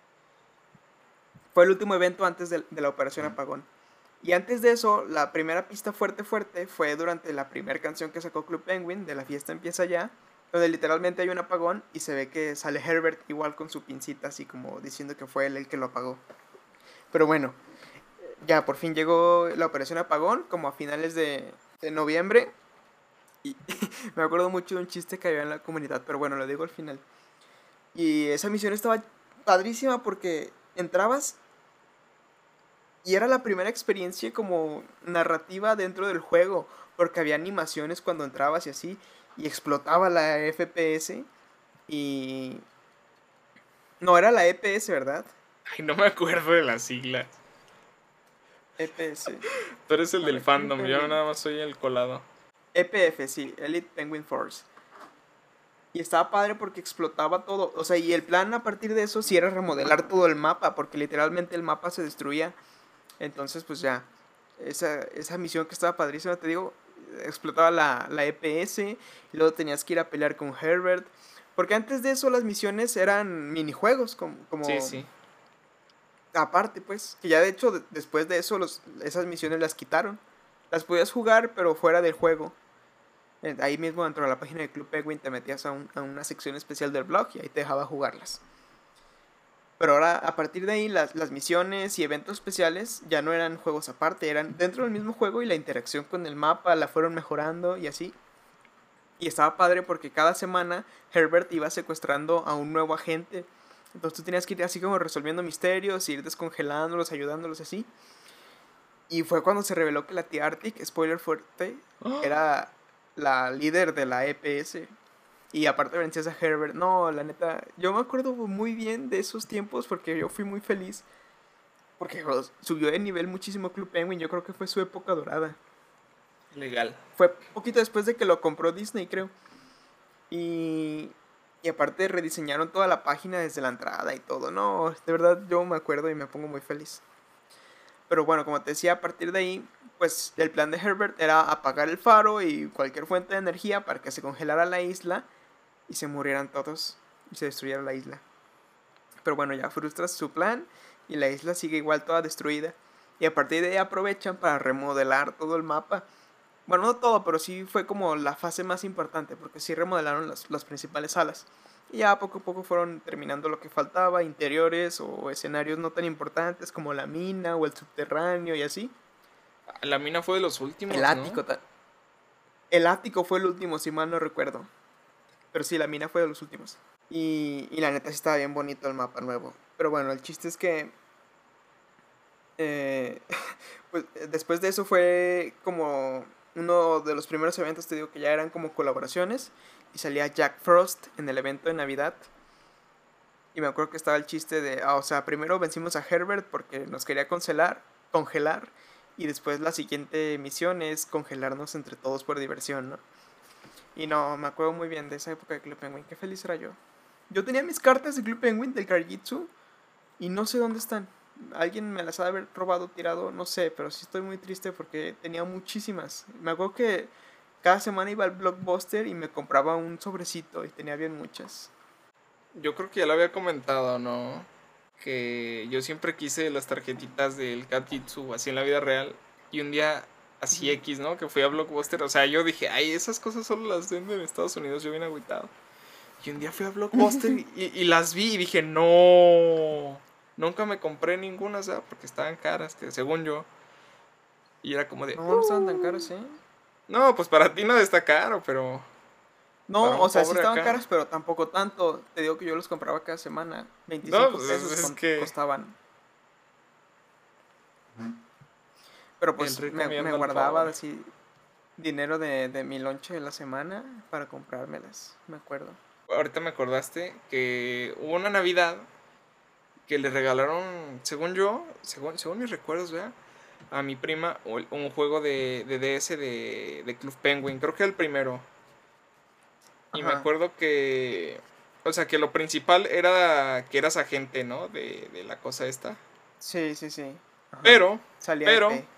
Fue el último evento antes de la Operación Apagón. Y antes de eso, la primera pista fuerte fue durante la primera canción que sacó Club Penguin, de La Fiesta Empieza Ya, donde literalmente hay un apagón y se ve que sale Herbert igual con su pincita, así como diciendo que fue él el que lo apagó. Pero bueno, ya por fin llegó la Operación Apagón, como a finales de noviembre. Y me acuerdo mucho de un chiste que había en la comunidad, pero bueno, lo digo al final. Y esa misión estaba padrísima porque entrabas y era la primera experiencia como narrativa dentro del juego, porque había animaciones cuando entrabas y así, y explotaba la FPS y... No, era la EPS, ¿verdad? Ay, no me acuerdo de las siglas. EPS. Tú eres el A del ver, Club fandom, yo Penguin. nada más soy el colado. EPF, sí, Elite Penguin Force. Y estaba padre porque explotaba todo. O sea, y el plan a partir de eso sí era remodelar todo el mapa, porque literalmente el mapa se destruía. Entonces, pues ya, esa misión que estaba padrísima, te digo, explotaba la EPS y luego tenías que ir a pelear con Herbert. Porque antes de eso las misiones eran minijuegos, Sí, como sí. aparte, pues. Que ya de hecho, después de eso, esas misiones las quitaron. Las podías jugar, pero fuera del juego. Ahí mismo dentro de la página de Club Penguin te metías a una sección especial del blog y ahí te dejaba jugarlas. Pero ahora, a partir de ahí, las misiones y eventos especiales ya no eran juegos aparte, eran dentro del mismo juego y la interacción con el mapa la fueron mejorando y así. Y estaba padre porque cada semana Herbert iba secuestrando a un nuevo agente. Entonces tú tenías que ir así como resolviendo misterios, ir descongelándolos, ayudándolos así. Y fue cuando se reveló que la tía Arctic, spoiler fuerte, era la líder de la EPS. Y aparte vencías a Herbert. No, la neta, yo me acuerdo muy bien de esos tiempos porque yo fui muy feliz. Porque subió de nivel muchísimo Club Penguin. Yo creo que fue su época dorada. Legal. Fue poquito después de que lo compró Disney, creo. Y aparte rediseñaron toda la página desde la entrada y todo. No, de verdad yo me acuerdo y me pongo muy feliz. Pero bueno, como te decía, a partir de ahí, pues el plan de Herbert era apagar el faro y cualquier fuente de energía para que se congelara la isla y se murieran todos y se destruyera la isla. Pero bueno, ya frustras su plan y la isla sigue igual toda destruida. Y a partir de ahí aprovechan para remodelar todo el mapa. Bueno, no todo, pero sí fue como la fase más importante, porque sí remodelaron las principales salas. Y ya poco a poco fueron terminando lo que faltaba, interiores o escenarios no tan importantes como la mina o el subterráneo y así. La mina fue de los El últimos, ¿no? ático, el ático fue el último, si mal no recuerdo. Pero sí, la mina fue de los últimos. Y la neta sí estaba bien bonito el mapa nuevo. Pero bueno, el chiste es que eh, pues después de eso fue como uno de los primeros eventos, te digo que ya eran como colaboraciones. Y salía Jack Frost en el evento de Navidad. Y me acuerdo que estaba el chiste de, o sea, primero vencimos a Herbert porque nos quería congelar. Y después la siguiente misión es congelarnos entre todos por diversión, ¿no? Y no, me acuerdo muy bien de esa época de Club Penguin. Qué feliz era yo. Yo tenía mis cartas de Club Penguin del Karjitsu y no sé dónde están. Alguien me las ha de haber robado, tirado, no sé, pero sí estoy muy triste porque tenía muchísimas. Me acuerdo que cada semana iba al Blockbuster y me compraba un sobrecito y tenía bien muchas. Yo creo que ya lo había comentado, ¿no? Que yo siempre quise las tarjetitas del Katitsu así en la vida real. Y un día, así X, ¿no? Que fui a Blockbuster. O sea, yo dije, ay, esas cosas solo las venden en Estados Unidos. Yo bien agüitado. Y un día fui a Blockbuster y las vi y dije, no. Nunca me compré ninguna, o sea, porque estaban caras, que según yo. Y era como de, No, no estaban tan caras, ¿eh? no, pues para ti no está caro, pero para No, un o sea, sí pobre estaban acá. caras, pero tampoco tanto. Te digo que yo los compraba cada semana. No, 25 pues pesos es que costaban. Pero el pues rico me mirando al guardaba pobre. así dinero de mi lonche de la semana para comprármelas, me acuerdo. Ahorita me acordaste que hubo una Navidad que le regalaron, según yo, según mis recuerdos, ¿verdad? A mi prima un juego de DS de Club Penguin. Creo que era el primero. Y me Ajá, acuerdo que, o sea, que lo principal era que eras agente, ¿no? De la cosa esta. sí, sí, sí. Ajá, Pero, salía pero, EP.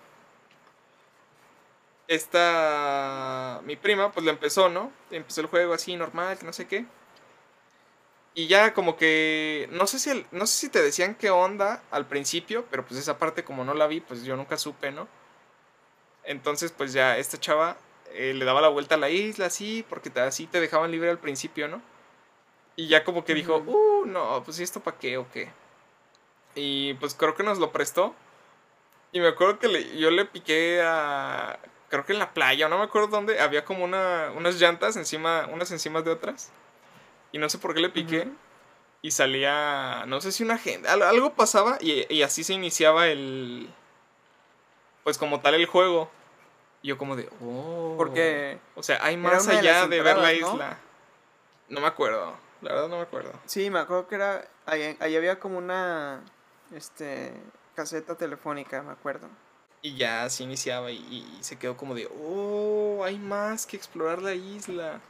mi prima, pues lo empezó, ¿no? Empezó el juego así, normal, que no sé qué. Y ya como que, no sé si te decían qué onda al principio, pero pues esa parte como no la vi, pues yo nunca supe, ¿no? Entonces pues ya esta chava le daba la vuelta a la isla, así, porque así te dejaban libre al principio, ¿no? Y ya como que dijo, Ujú. no, pues ¿y esto para qué o qué? Y pues creo que nos lo prestó. Y me acuerdo que yo le piqué a, creo que en la playa, o no me acuerdo dónde, había como unas llantas encima, unas encima de otras. Y no sé por qué le piqué. Ujú. Y salía, no sé si una agenda, algo pasaba y así se iniciaba pues como tal el juego. Y yo como de, oh, Porque o sea, hay era más una de las allá de ver la entradas, ¿no? isla. No me acuerdo, la verdad no me acuerdo. Sí, me acuerdo que era, ahí había como una, caseta telefónica, me acuerdo. Y ya se iniciaba y se quedó como de, oh, hay más que explorar la isla.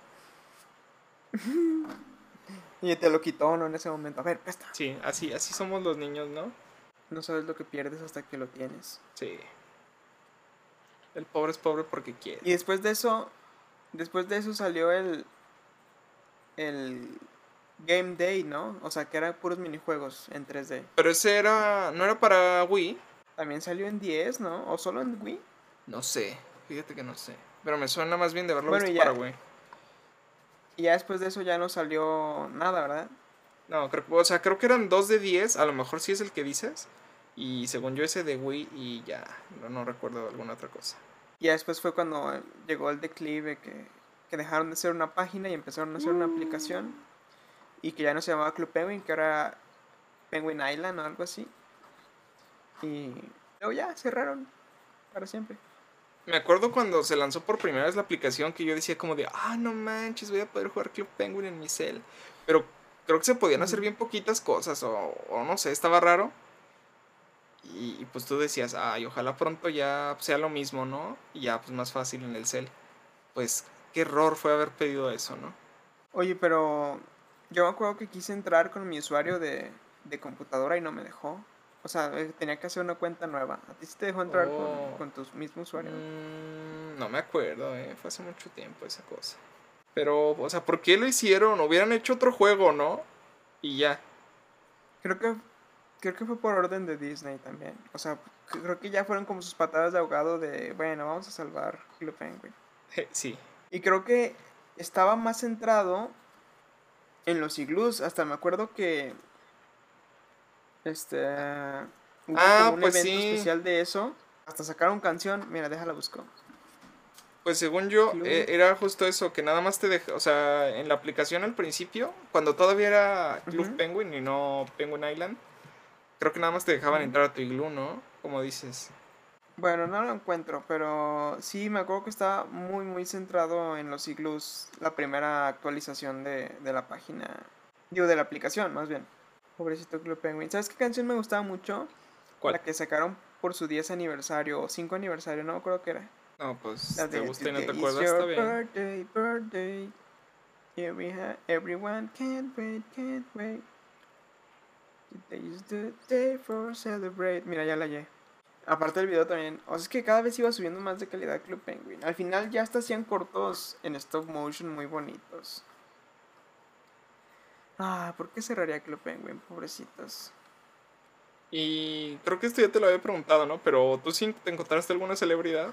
Y te lo quitó, ¿no? En ese momento. A ver, presta. Sí, así somos los niños, ¿no? No sabes lo que pierdes hasta que lo tienes. Sí, el pobre es pobre porque quiere. Y después de eso salió el Game Day, ¿no? O sea, que eran puros minijuegos en 3D. Pero ese no era para Wii. También salió en 10, ¿no? ¿O solo en Wii? No sé, fíjate que no sé. Pero me suena más bien de haberlo Bueno, visto para Wii. y ya después de eso ya no salió nada, ¿verdad? No, o sea, creo que eran 2 de 10. A lo mejor sí es el que dices. Y según yo ese de Wii y ya. No recuerdo alguna otra cosa. Y ya después fue cuando llegó el declive que dejaron de ser una página y empezaron a hacer una aplicación. Y que ya no se llamaba Club Penguin, que era Penguin Island o algo así. Y luego ya cerraron para siempre. Me acuerdo cuando se lanzó por primera vez la aplicación que yo decía como de, no manches, voy a poder jugar Club Penguin en mi cel. Pero creo que se podían hacer Ujú. bien poquitas cosas o no sé, estaba raro. Y pues tú decías, ay, ojalá pronto ya sea lo mismo, ¿no? Y ya pues más fácil en el cel. Pues qué error fue haber pedido eso, ¿no? Oye, pero yo me acuerdo que quise entrar con mi usuario de computadora y no me dejó. O sea, tenía que hacer una cuenta nueva. ¿A ti sí te dejó entrar Oh, con tu mismo usuario? no me acuerdo, fue hace mucho tiempo esa cosa. Pero, o sea, ¿por qué lo hicieron? Hubieran hecho otro juego, ¿no? Y ya. Creo que Creo que fue por orden de Disney también. O sea, creo que ya fueron como sus patadas de ahogado de, bueno, vamos a salvar Club Penguin. Sí. Y creo que estaba más centrado en los iglús. Hasta me acuerdo que este hubo como un Pues evento sí. especial de eso. Hasta sacaron canción. Mira, déjala busco. Pues según yo, Club. era justo eso, que nada más te deja, o sea, en la aplicación al principio, cuando todavía era Club Ujú, Penguin y no Penguin Island, creo que nada más te dejaban ujú. entrar a tu iglú, ¿no? Como dices. Bueno, no lo encuentro, pero sí me acuerdo que estaba muy, muy centrado en los iglús. La primera actualización de la página. Digo, de la aplicación, más bien. Pobrecito Club Penguin. ¿Sabes qué canción me gustaba mucho? ¿Cuál? La que sacaron por su 10 aniversario o 5 aniversario, no me acuerdo qué era. No, pues La te de gusta y no te Today is acuerdas, está your bien. birthday, birthday. Here we have everyone can't wait, can't wait. Today is the day for celebrate. Mira, ya la hallé. Aparte del video también, o sea, es que cada vez iba subiendo más de calidad Club Penguin. Al final ya hasta hacían cortos en stop motion muy bonitos. Ah, ¿por qué cerraría Club Penguin, pobrecitos? Y creo que esto ya te lo había preguntado, ¿no? Pero tú sí te encontraste alguna celebridad.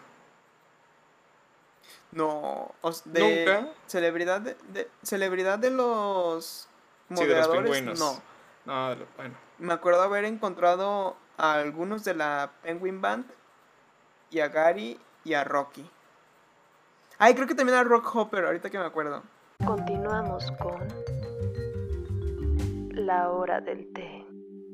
No, de Nunca. celebridad de celebridad de los Sí, de los moderadores, pingüinos. no. No, bueno. Me acuerdo haber encontrado a algunos de la Penguin Band y a Gary y a Rocky. Ay, creo que también a Rock Hopper, ahorita que me acuerdo. Continuamos con la hora del té.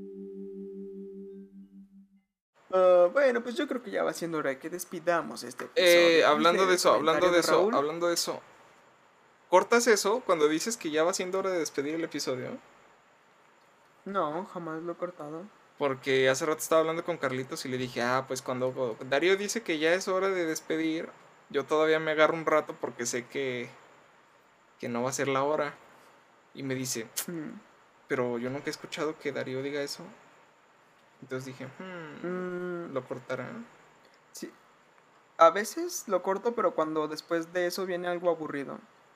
Bueno, pues yo creo que ya va siendo hora de que despidamos este episodio. ¿Quieres Hablando leer de el eso, hablando comentario de de eso, Raúl? hablando de eso. ¿Cortas eso cuando dices que ya va siendo hora de despedir el episodio? No, jamás lo he cortado. Porque hace rato estaba hablando con Carlitos y le dije, pues cuando Darío dice que ya es hora de despedir, yo todavía me agarro un rato porque sé que no va a ser la hora. Y me dice, Mm, pero yo nunca he escuchado que Darío diga eso. Entonces dije, mm, lo cortará. sí, a veces lo corto, pero cuando después de eso viene algo aburrido.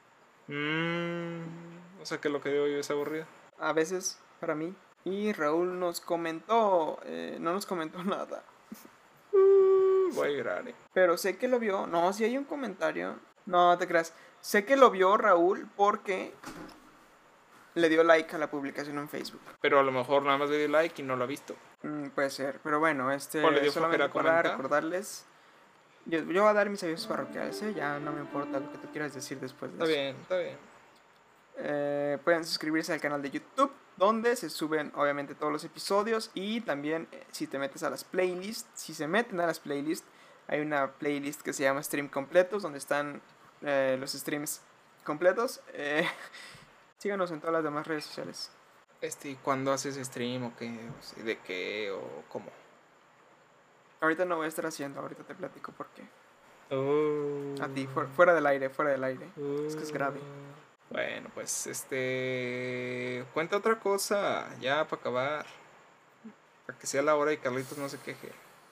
O sea que lo que digo yo es aburrido. A veces, para mí. Y Raúl nos comentó, no nos comentó nada. Voy a llorar, Pero sé que lo vio. No, si hay un comentario. No te creas. Sé que lo vio Raúl porque le dio like a la publicación en Facebook. Pero a lo mejor nada más le dio like y no lo ha visto. Puede ser. Pero bueno, O le dio solamente flojera para comentar. recordarles. Yo voy a dar mis avisos parroquiales, ¿eh? Ya no me importa lo que tú quieras decir después de Está eso. bien, está bien. Pueden suscribirse al canal de YouTube, donde se suben obviamente todos los episodios. Y también si te metes a las playlists, si se meten a las playlists, hay una playlist que se llama Stream Completos, donde están los streams completos. Síganos en todas las demás redes sociales. ¿Y cuándo haces stream o qué? O sea, ¿de qué o cómo? Ahorita no voy a estar haciendo, ahorita te platico por qué. A ti, Oh. fuera del aire, fuera del aire. Es que es grave. Bueno, pues cuenta otra cosa, ya para acabar. Para que sea la hora y Carlitos no se queje.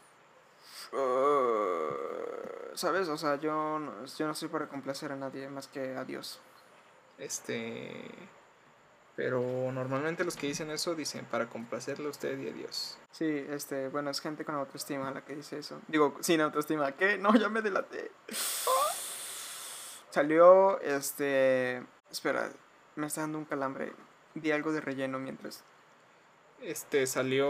¿Sabes? O sea, yo no soy para complacer a nadie más que a Dios. Pero normalmente los que dicen eso dicen para complacerle a usted y a Dios. Sí, bueno, es gente con autoestima la que dice eso. Digo, sin autoestima. ¿Qué? No, ya me delaté. Salió, espera, me está dando un calambre. Di algo de relleno mientras. Salió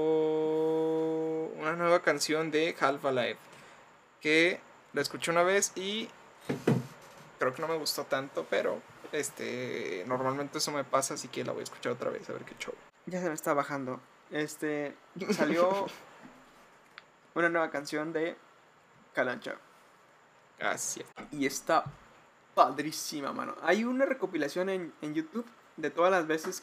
una nueva canción de Half-Alive que la escuché una vez y creo que no me gustó tanto, pero normalmente eso me pasa, así que la voy a escuchar otra vez a ver qué show. Ya se me está bajando. Salió una nueva canción de Calancha. Así. Y está padrísima, mano. Hay una recopilación en YouTube de todas las veces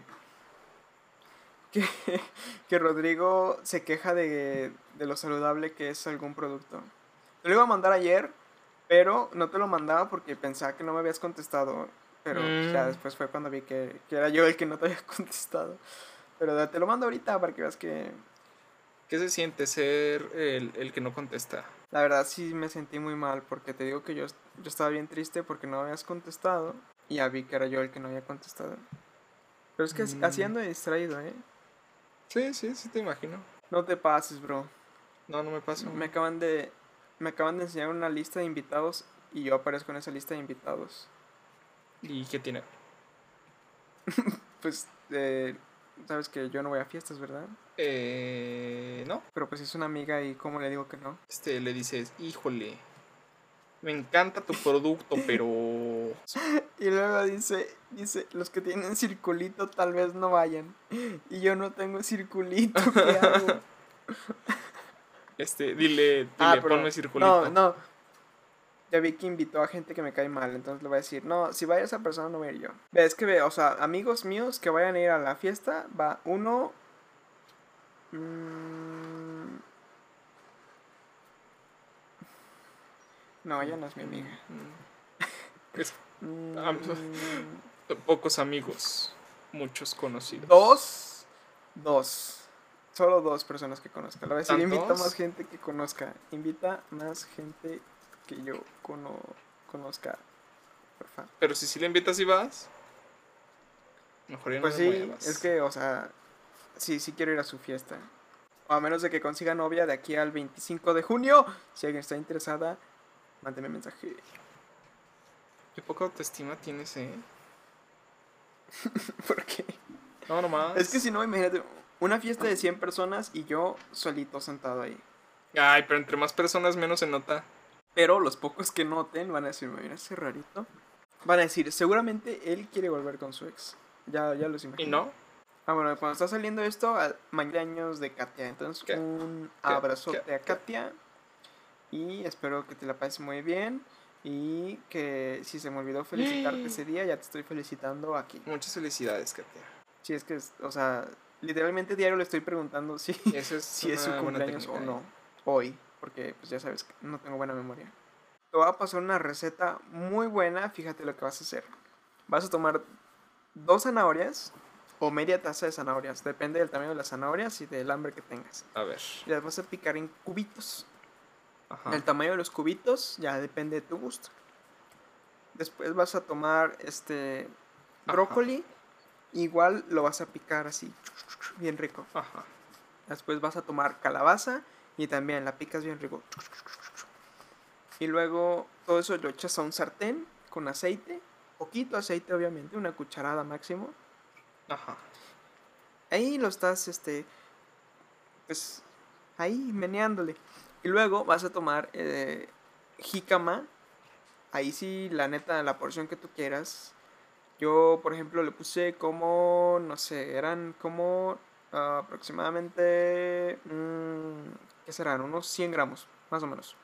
que, que Rodrigo se queja de lo saludable que es algún producto. Te lo iba a mandar ayer, pero no te lo mandaba porque pensaba que no me habías contestado. Pero ya después fue cuando vi que era yo el que no te había contestado. Pero te lo mando ahorita para que veas que... ¿Qué se siente ser el que no contesta? La verdad sí me sentí muy mal porque te digo que yo estaba bien triste porque no habías contestado. Y ya vi que era yo el que no había contestado. Pero es que así ando distraído, ¿eh? Sí, sí, sí te imagino. No te pases, bro. No, no me paso. Me acaban de enseñar una lista de invitados y yo aparezco en esa lista de invitados. ¿Y qué tiene? Pues, sabes que yo no voy a fiestas, ¿verdad? No. Pero pues es una amiga y ¿cómo le digo que no? Le dices, híjole, me encanta tu producto, pero... Y luego dice, los que tienen circulito tal vez no vayan. Y yo no tengo circulito, ¿qué hago? Dile, Pero ponme circulito. no. Ya vi que invitó a gente que me cae mal, entonces le voy a decir, no, si vaya esa persona no voy a ir yo. Es que o sea, amigos míos que vayan a ir a la fiesta, va uno... no, ella no es mi amiga. Es Mm, pocos amigos, muchos conocidos. Dos. Solo dos personas que conozca. Le voy a decir, ¿Tantos? invita más gente que conozca. Invita más gente que yo conozca. Por favor. Pero si le invitas y vas, mejor ya no Pues me sí, muevas. es que, o sea, sí quiero ir a su fiesta. O a menos de que consiga novia de aquí al 25 de junio. Si alguien está interesada, mándeme mensaje. Qué poca autoestima tienes, ¿Por qué? No, nomás. Es que si no, imagínate, una fiesta de 100 personas y yo solito sentado ahí. Ay, pero entre más personas menos se nota. Pero los pocos que noten van a decir, mira ese rarito. Van a decir, seguramente él quiere volver con su ex. Ya los imagino. ¿Y no? Bueno, cuando está saliendo esto, mañana años de Katia. Entonces, ¿Qué? un ¿Qué? abrazote ¿Qué? a Katia. Y espero que te la pases muy bien. Y que si se me olvidó felicitarte ese día, ya te estoy felicitando aquí. Muchas felicidades, Katia. Si es que, o sea, literalmente diario le estoy preguntando si, Eso es si es su una buena cumpleaños técnica, o no. Hoy, porque pues ya sabes que no tengo buena memoria. Te voy a pasar una receta muy buena. Fíjate lo que vas a hacer. Vas a tomar 2 zanahorias o media taza de zanahorias. Depende del tamaño de las zanahorias y del hambre que tengas. A ver. Y las vas a picar en cubitos. Ajá. El tamaño de los cubitos ya depende de tu gusto. Después vas a tomar brócoli. Igual lo vas a picar así, bien rico. Ajá. Después vas a tomar calabaza y también la picas bien rico. Y luego todo eso lo echas a un sartén con aceite. Poquito aceite, obviamente, una cucharada máximo. Ajá. Ahí lo estás, pues, ahí meneándole. Y luego vas a tomar jícama. Ahí sí, la neta, la porción que tú quieras. Yo, por ejemplo, le puse como, no sé, eran como aproximadamente, ¿qué serán? Unos 100 gramos, más o menos.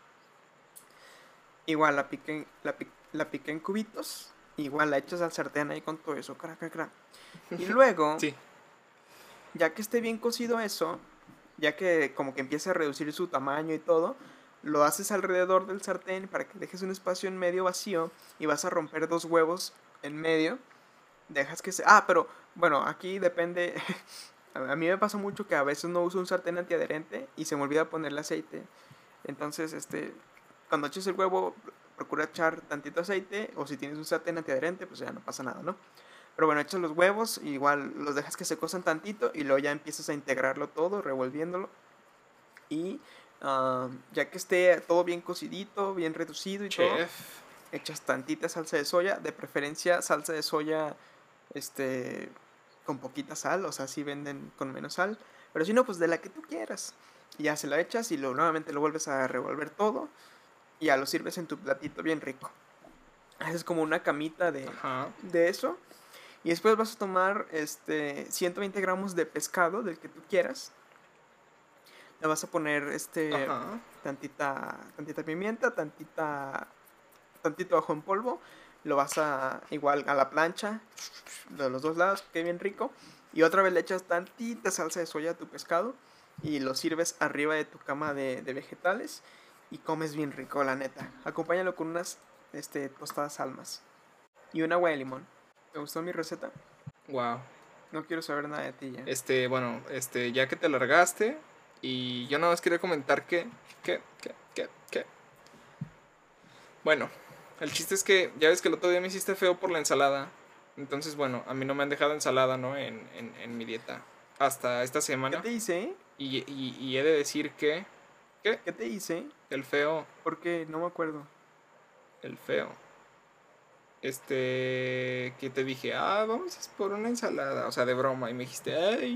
Igual la piqué en cubitos. Igual la echas al sartén ahí con todo eso, crac. Y luego, Sí. ya que esté bien cocido eso, ya que como que empiece a reducir su tamaño y todo, lo haces alrededor del sartén para que dejes un espacio en medio vacío y vas a romper 2 huevos en medio. Dejas que se... pero bueno, aquí depende... A mí me pasa mucho que a veces no uso un sartén antiadherente y se me olvida ponerle aceite. Entonces, cuando eches el huevo, procura echar tantito aceite, o si tienes un sartén antiadherente, pues ya no pasa nada, ¿no? Pero bueno, echas los huevos, igual los dejas que se cosan tantito y luego ya empiezas a integrarlo todo, revolviéndolo. Y ya que esté todo bien cocidito, bien reducido y todo, echas tantita salsa de soya, de preferencia salsa de soya con poquita sal, o sea, si venden con menos sal, pero si no, pues de la que tú quieras. Y ya se la echas y nuevamente lo vuelves a revolver todo y ya lo sirves en tu platito bien rico. Haces como una camita de eso. Y después vas a tomar 120 gramos de pescado, del que tú quieras. Le vas a poner tantita pimienta, tantito ajo en polvo. Lo vas a igual a la plancha de los dos lados, que bien rico. Y otra vez le echas tantita salsa de soya a tu pescado y lo sirves arriba de tu cama de vegetales y comes bien rico, la neta. Acompáñalo con unas tostadas almas y un agua de limón. ¿Te gustó mi receta? Wow. No quiero saber nada de ti ya. Bueno, ya que te largaste, y yo nada más quería comentar que. Bueno, el chiste es que ya ves que el otro día me hiciste feo por la ensalada. Entonces, bueno, a mí no me han dejado ensalada, ¿no? En mi dieta. hasta esta ¿Qué semana. te hice? Y he de decir que... ¿Qué? ¿Qué te hice? El feo. ¿Por qué? No me acuerdo. El feo. Que te dije, vamos por una ensalada. O sea, de broma. Y me dijiste, ay,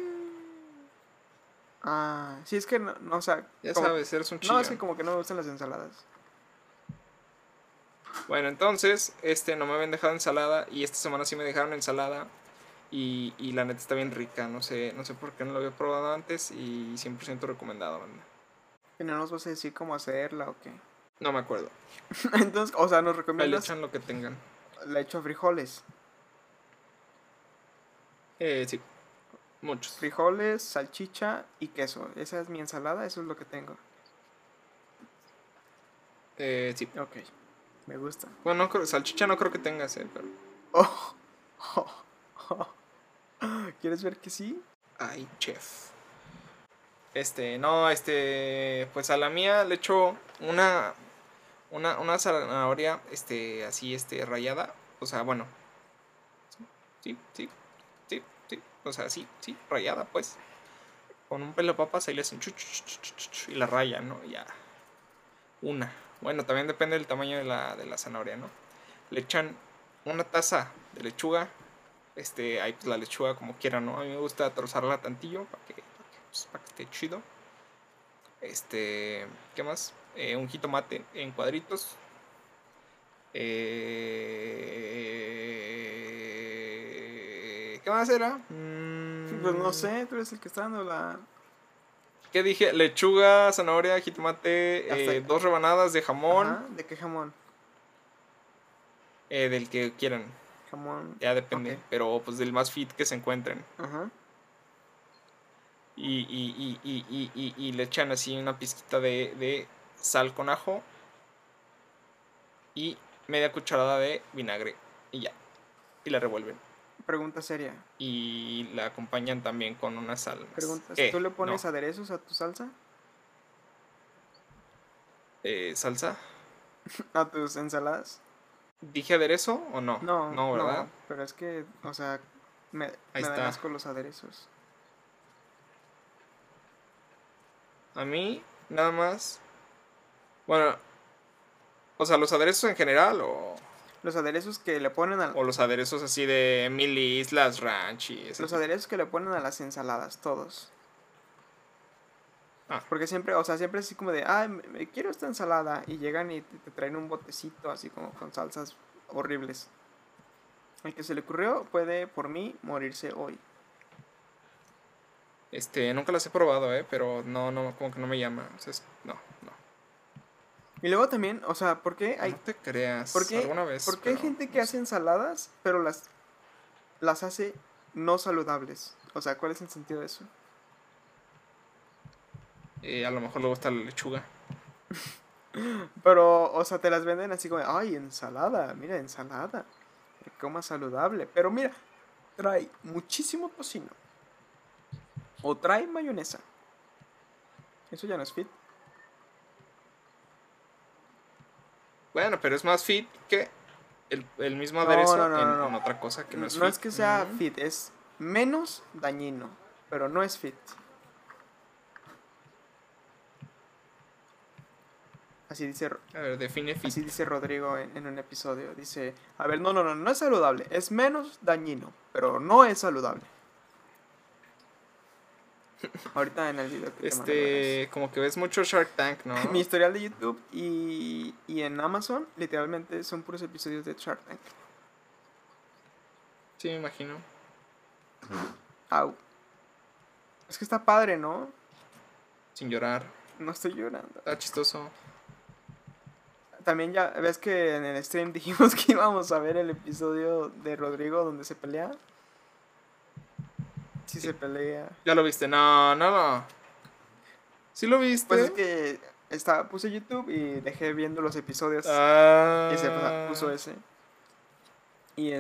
Sí, es que no, o sea... ya como- sabes, eres un No, chillón. es que como que no me gustan las ensaladas. Bueno, entonces, no me habían dejado ensalada. Y esta semana sí me dejaron ensalada. Y la neta está bien rica. No sé por qué no lo había probado antes. Y 100% recomendado, banda. ¿Y no nos vas a decir cómo hacerla o qué? No me acuerdo. Entonces, o sea, nos Ahí le recomiendas echan lo que tengan. le echo frijoles. Sí, muchos. Frijoles, salchicha y queso. Esa es mi ensalada, eso es lo que tengo. Sí. Ok, me gusta. Bueno, salchicha no creo que tengas, pero... Oh, oh, oh. ¿Quieres ver que sí? Ay, chef. No, pues a la mía le echo una zanahoria, así, rallada. O sea, bueno. Sí. O sea, sí, rallada, pues. Con un pelo de papas ahí le hacen y la rayan, ¿no? Ya. Bueno, también depende del tamaño de la zanahoria, ¿no? Le echan una taza de lechuga. Ahí pues la lechuga como quieran, ¿no? A mí me gusta trozarla tantillo para que esté chido. ¿Qué más? Un jitomate en cuadritos. ¿Qué más era? Pues no sé, tú eres el que está dando la... ¿Qué dije? Lechuga, zanahoria, jitomate, Hasta- 2 rebanadas de jamón. Ajá, ¿de qué jamón? Del que quieran. Jamón... Ya depende. Ok. Pero pues del más fit que se encuentren. Ajá. Y le echan así una pizquita de sal con ajo. Y media cucharada de vinagre. Y ya. Y la revuelven. Pregunta seria. Y la acompañan también con unas almas. Preguntas. ¿Qué? ¿Tú le pones No. aderezos a tu salsa? ¿Salsa? ¿A tus ensaladas? ¿Dije aderezo o no? No, ¿verdad? pero es que, o sea, me Ahí dan está. asco los aderezos. A mí, nada más. Bueno, o sea, los aderezos en general Los aderezos que le ponen a... o los aderezos así de Emily Islas Ranch y ese Los tipo. aderezos que le ponen a las ensaladas, todos. Ah. Porque siempre, siempre es así como de, me quiero esta ensalada. Y llegan y te traen un botecito así como con salsas horribles. El que se le ocurrió puede, por mí, morirse hoy. Nunca las he probado, pero no, como que no me llama. O sea, no. Y luego también, ¿por qué hay... No te creas. ¿Por qué, Alguna vez. ¿por qué hay pero gente que no hace sé. ensaladas, pero las hace no saludables? O sea, ¿cuál es el sentido de eso? A lo mejor le gusta la lechuga. Pero, te las venden así como, ay, ensalada, mira, ensalada. Que coma saludable. Pero mira, trae muchísimo tocino. O trae mayonesa. Eso ya no es fit. Bueno, pero es más fit que el mismo aderezo No. en otra cosa que no es fit. No es que sea fit, es menos dañino, pero no es fit. Así dice, A ver, define fit. así dice Rodrigo en un episodio. Dice, a ver, no es saludable. Es menos dañino, pero no es saludable. Ahorita en el video que te mando lo verás. Como que ves mucho Shark Tank, ¿no? Mi historial de YouTube y en Amazon literalmente son puros episodios de Shark Tank. Sí, me imagino. Au. Es que está padre, ¿no? Sin llorar. No estoy llorando. Está chistoso. También ya ves que en el stream dijimos que íbamos a ver el episodio de Rodrigo donde se pelea. Sí se pelea. ¿Ya lo viste? No. ¿Sí lo viste? Pues es que puse YouTube y dejé viendo los episodios y se puso ese. Y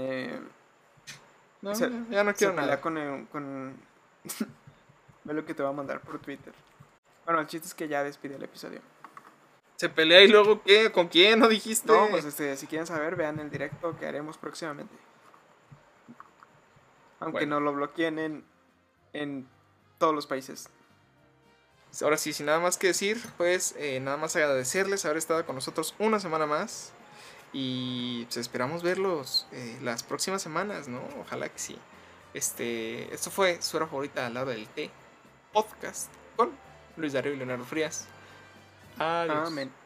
No, se- ya no se quiero pelea nada. con ve lo que te voy a mandar por Twitter. Bueno, el chiste es que ya despide el episodio. ¿Se pelea y luego qué? ¿Con quién? ¿No dijiste? No, pues si quieren saber, vean el directo que haremos próximamente. Aunque Bueno. no lo bloqueen en todos los países. Ahora sí, sin nada más que decir, pues nada más agradecerles haber estado con nosotros una semana más. Y pues esperamos verlos las próximas semanas, ¿no? Ojalá que sí. Esto fue su hora favorita al lado del té podcast con Luis Darío y Leonardo Frías. Adiós. Amén.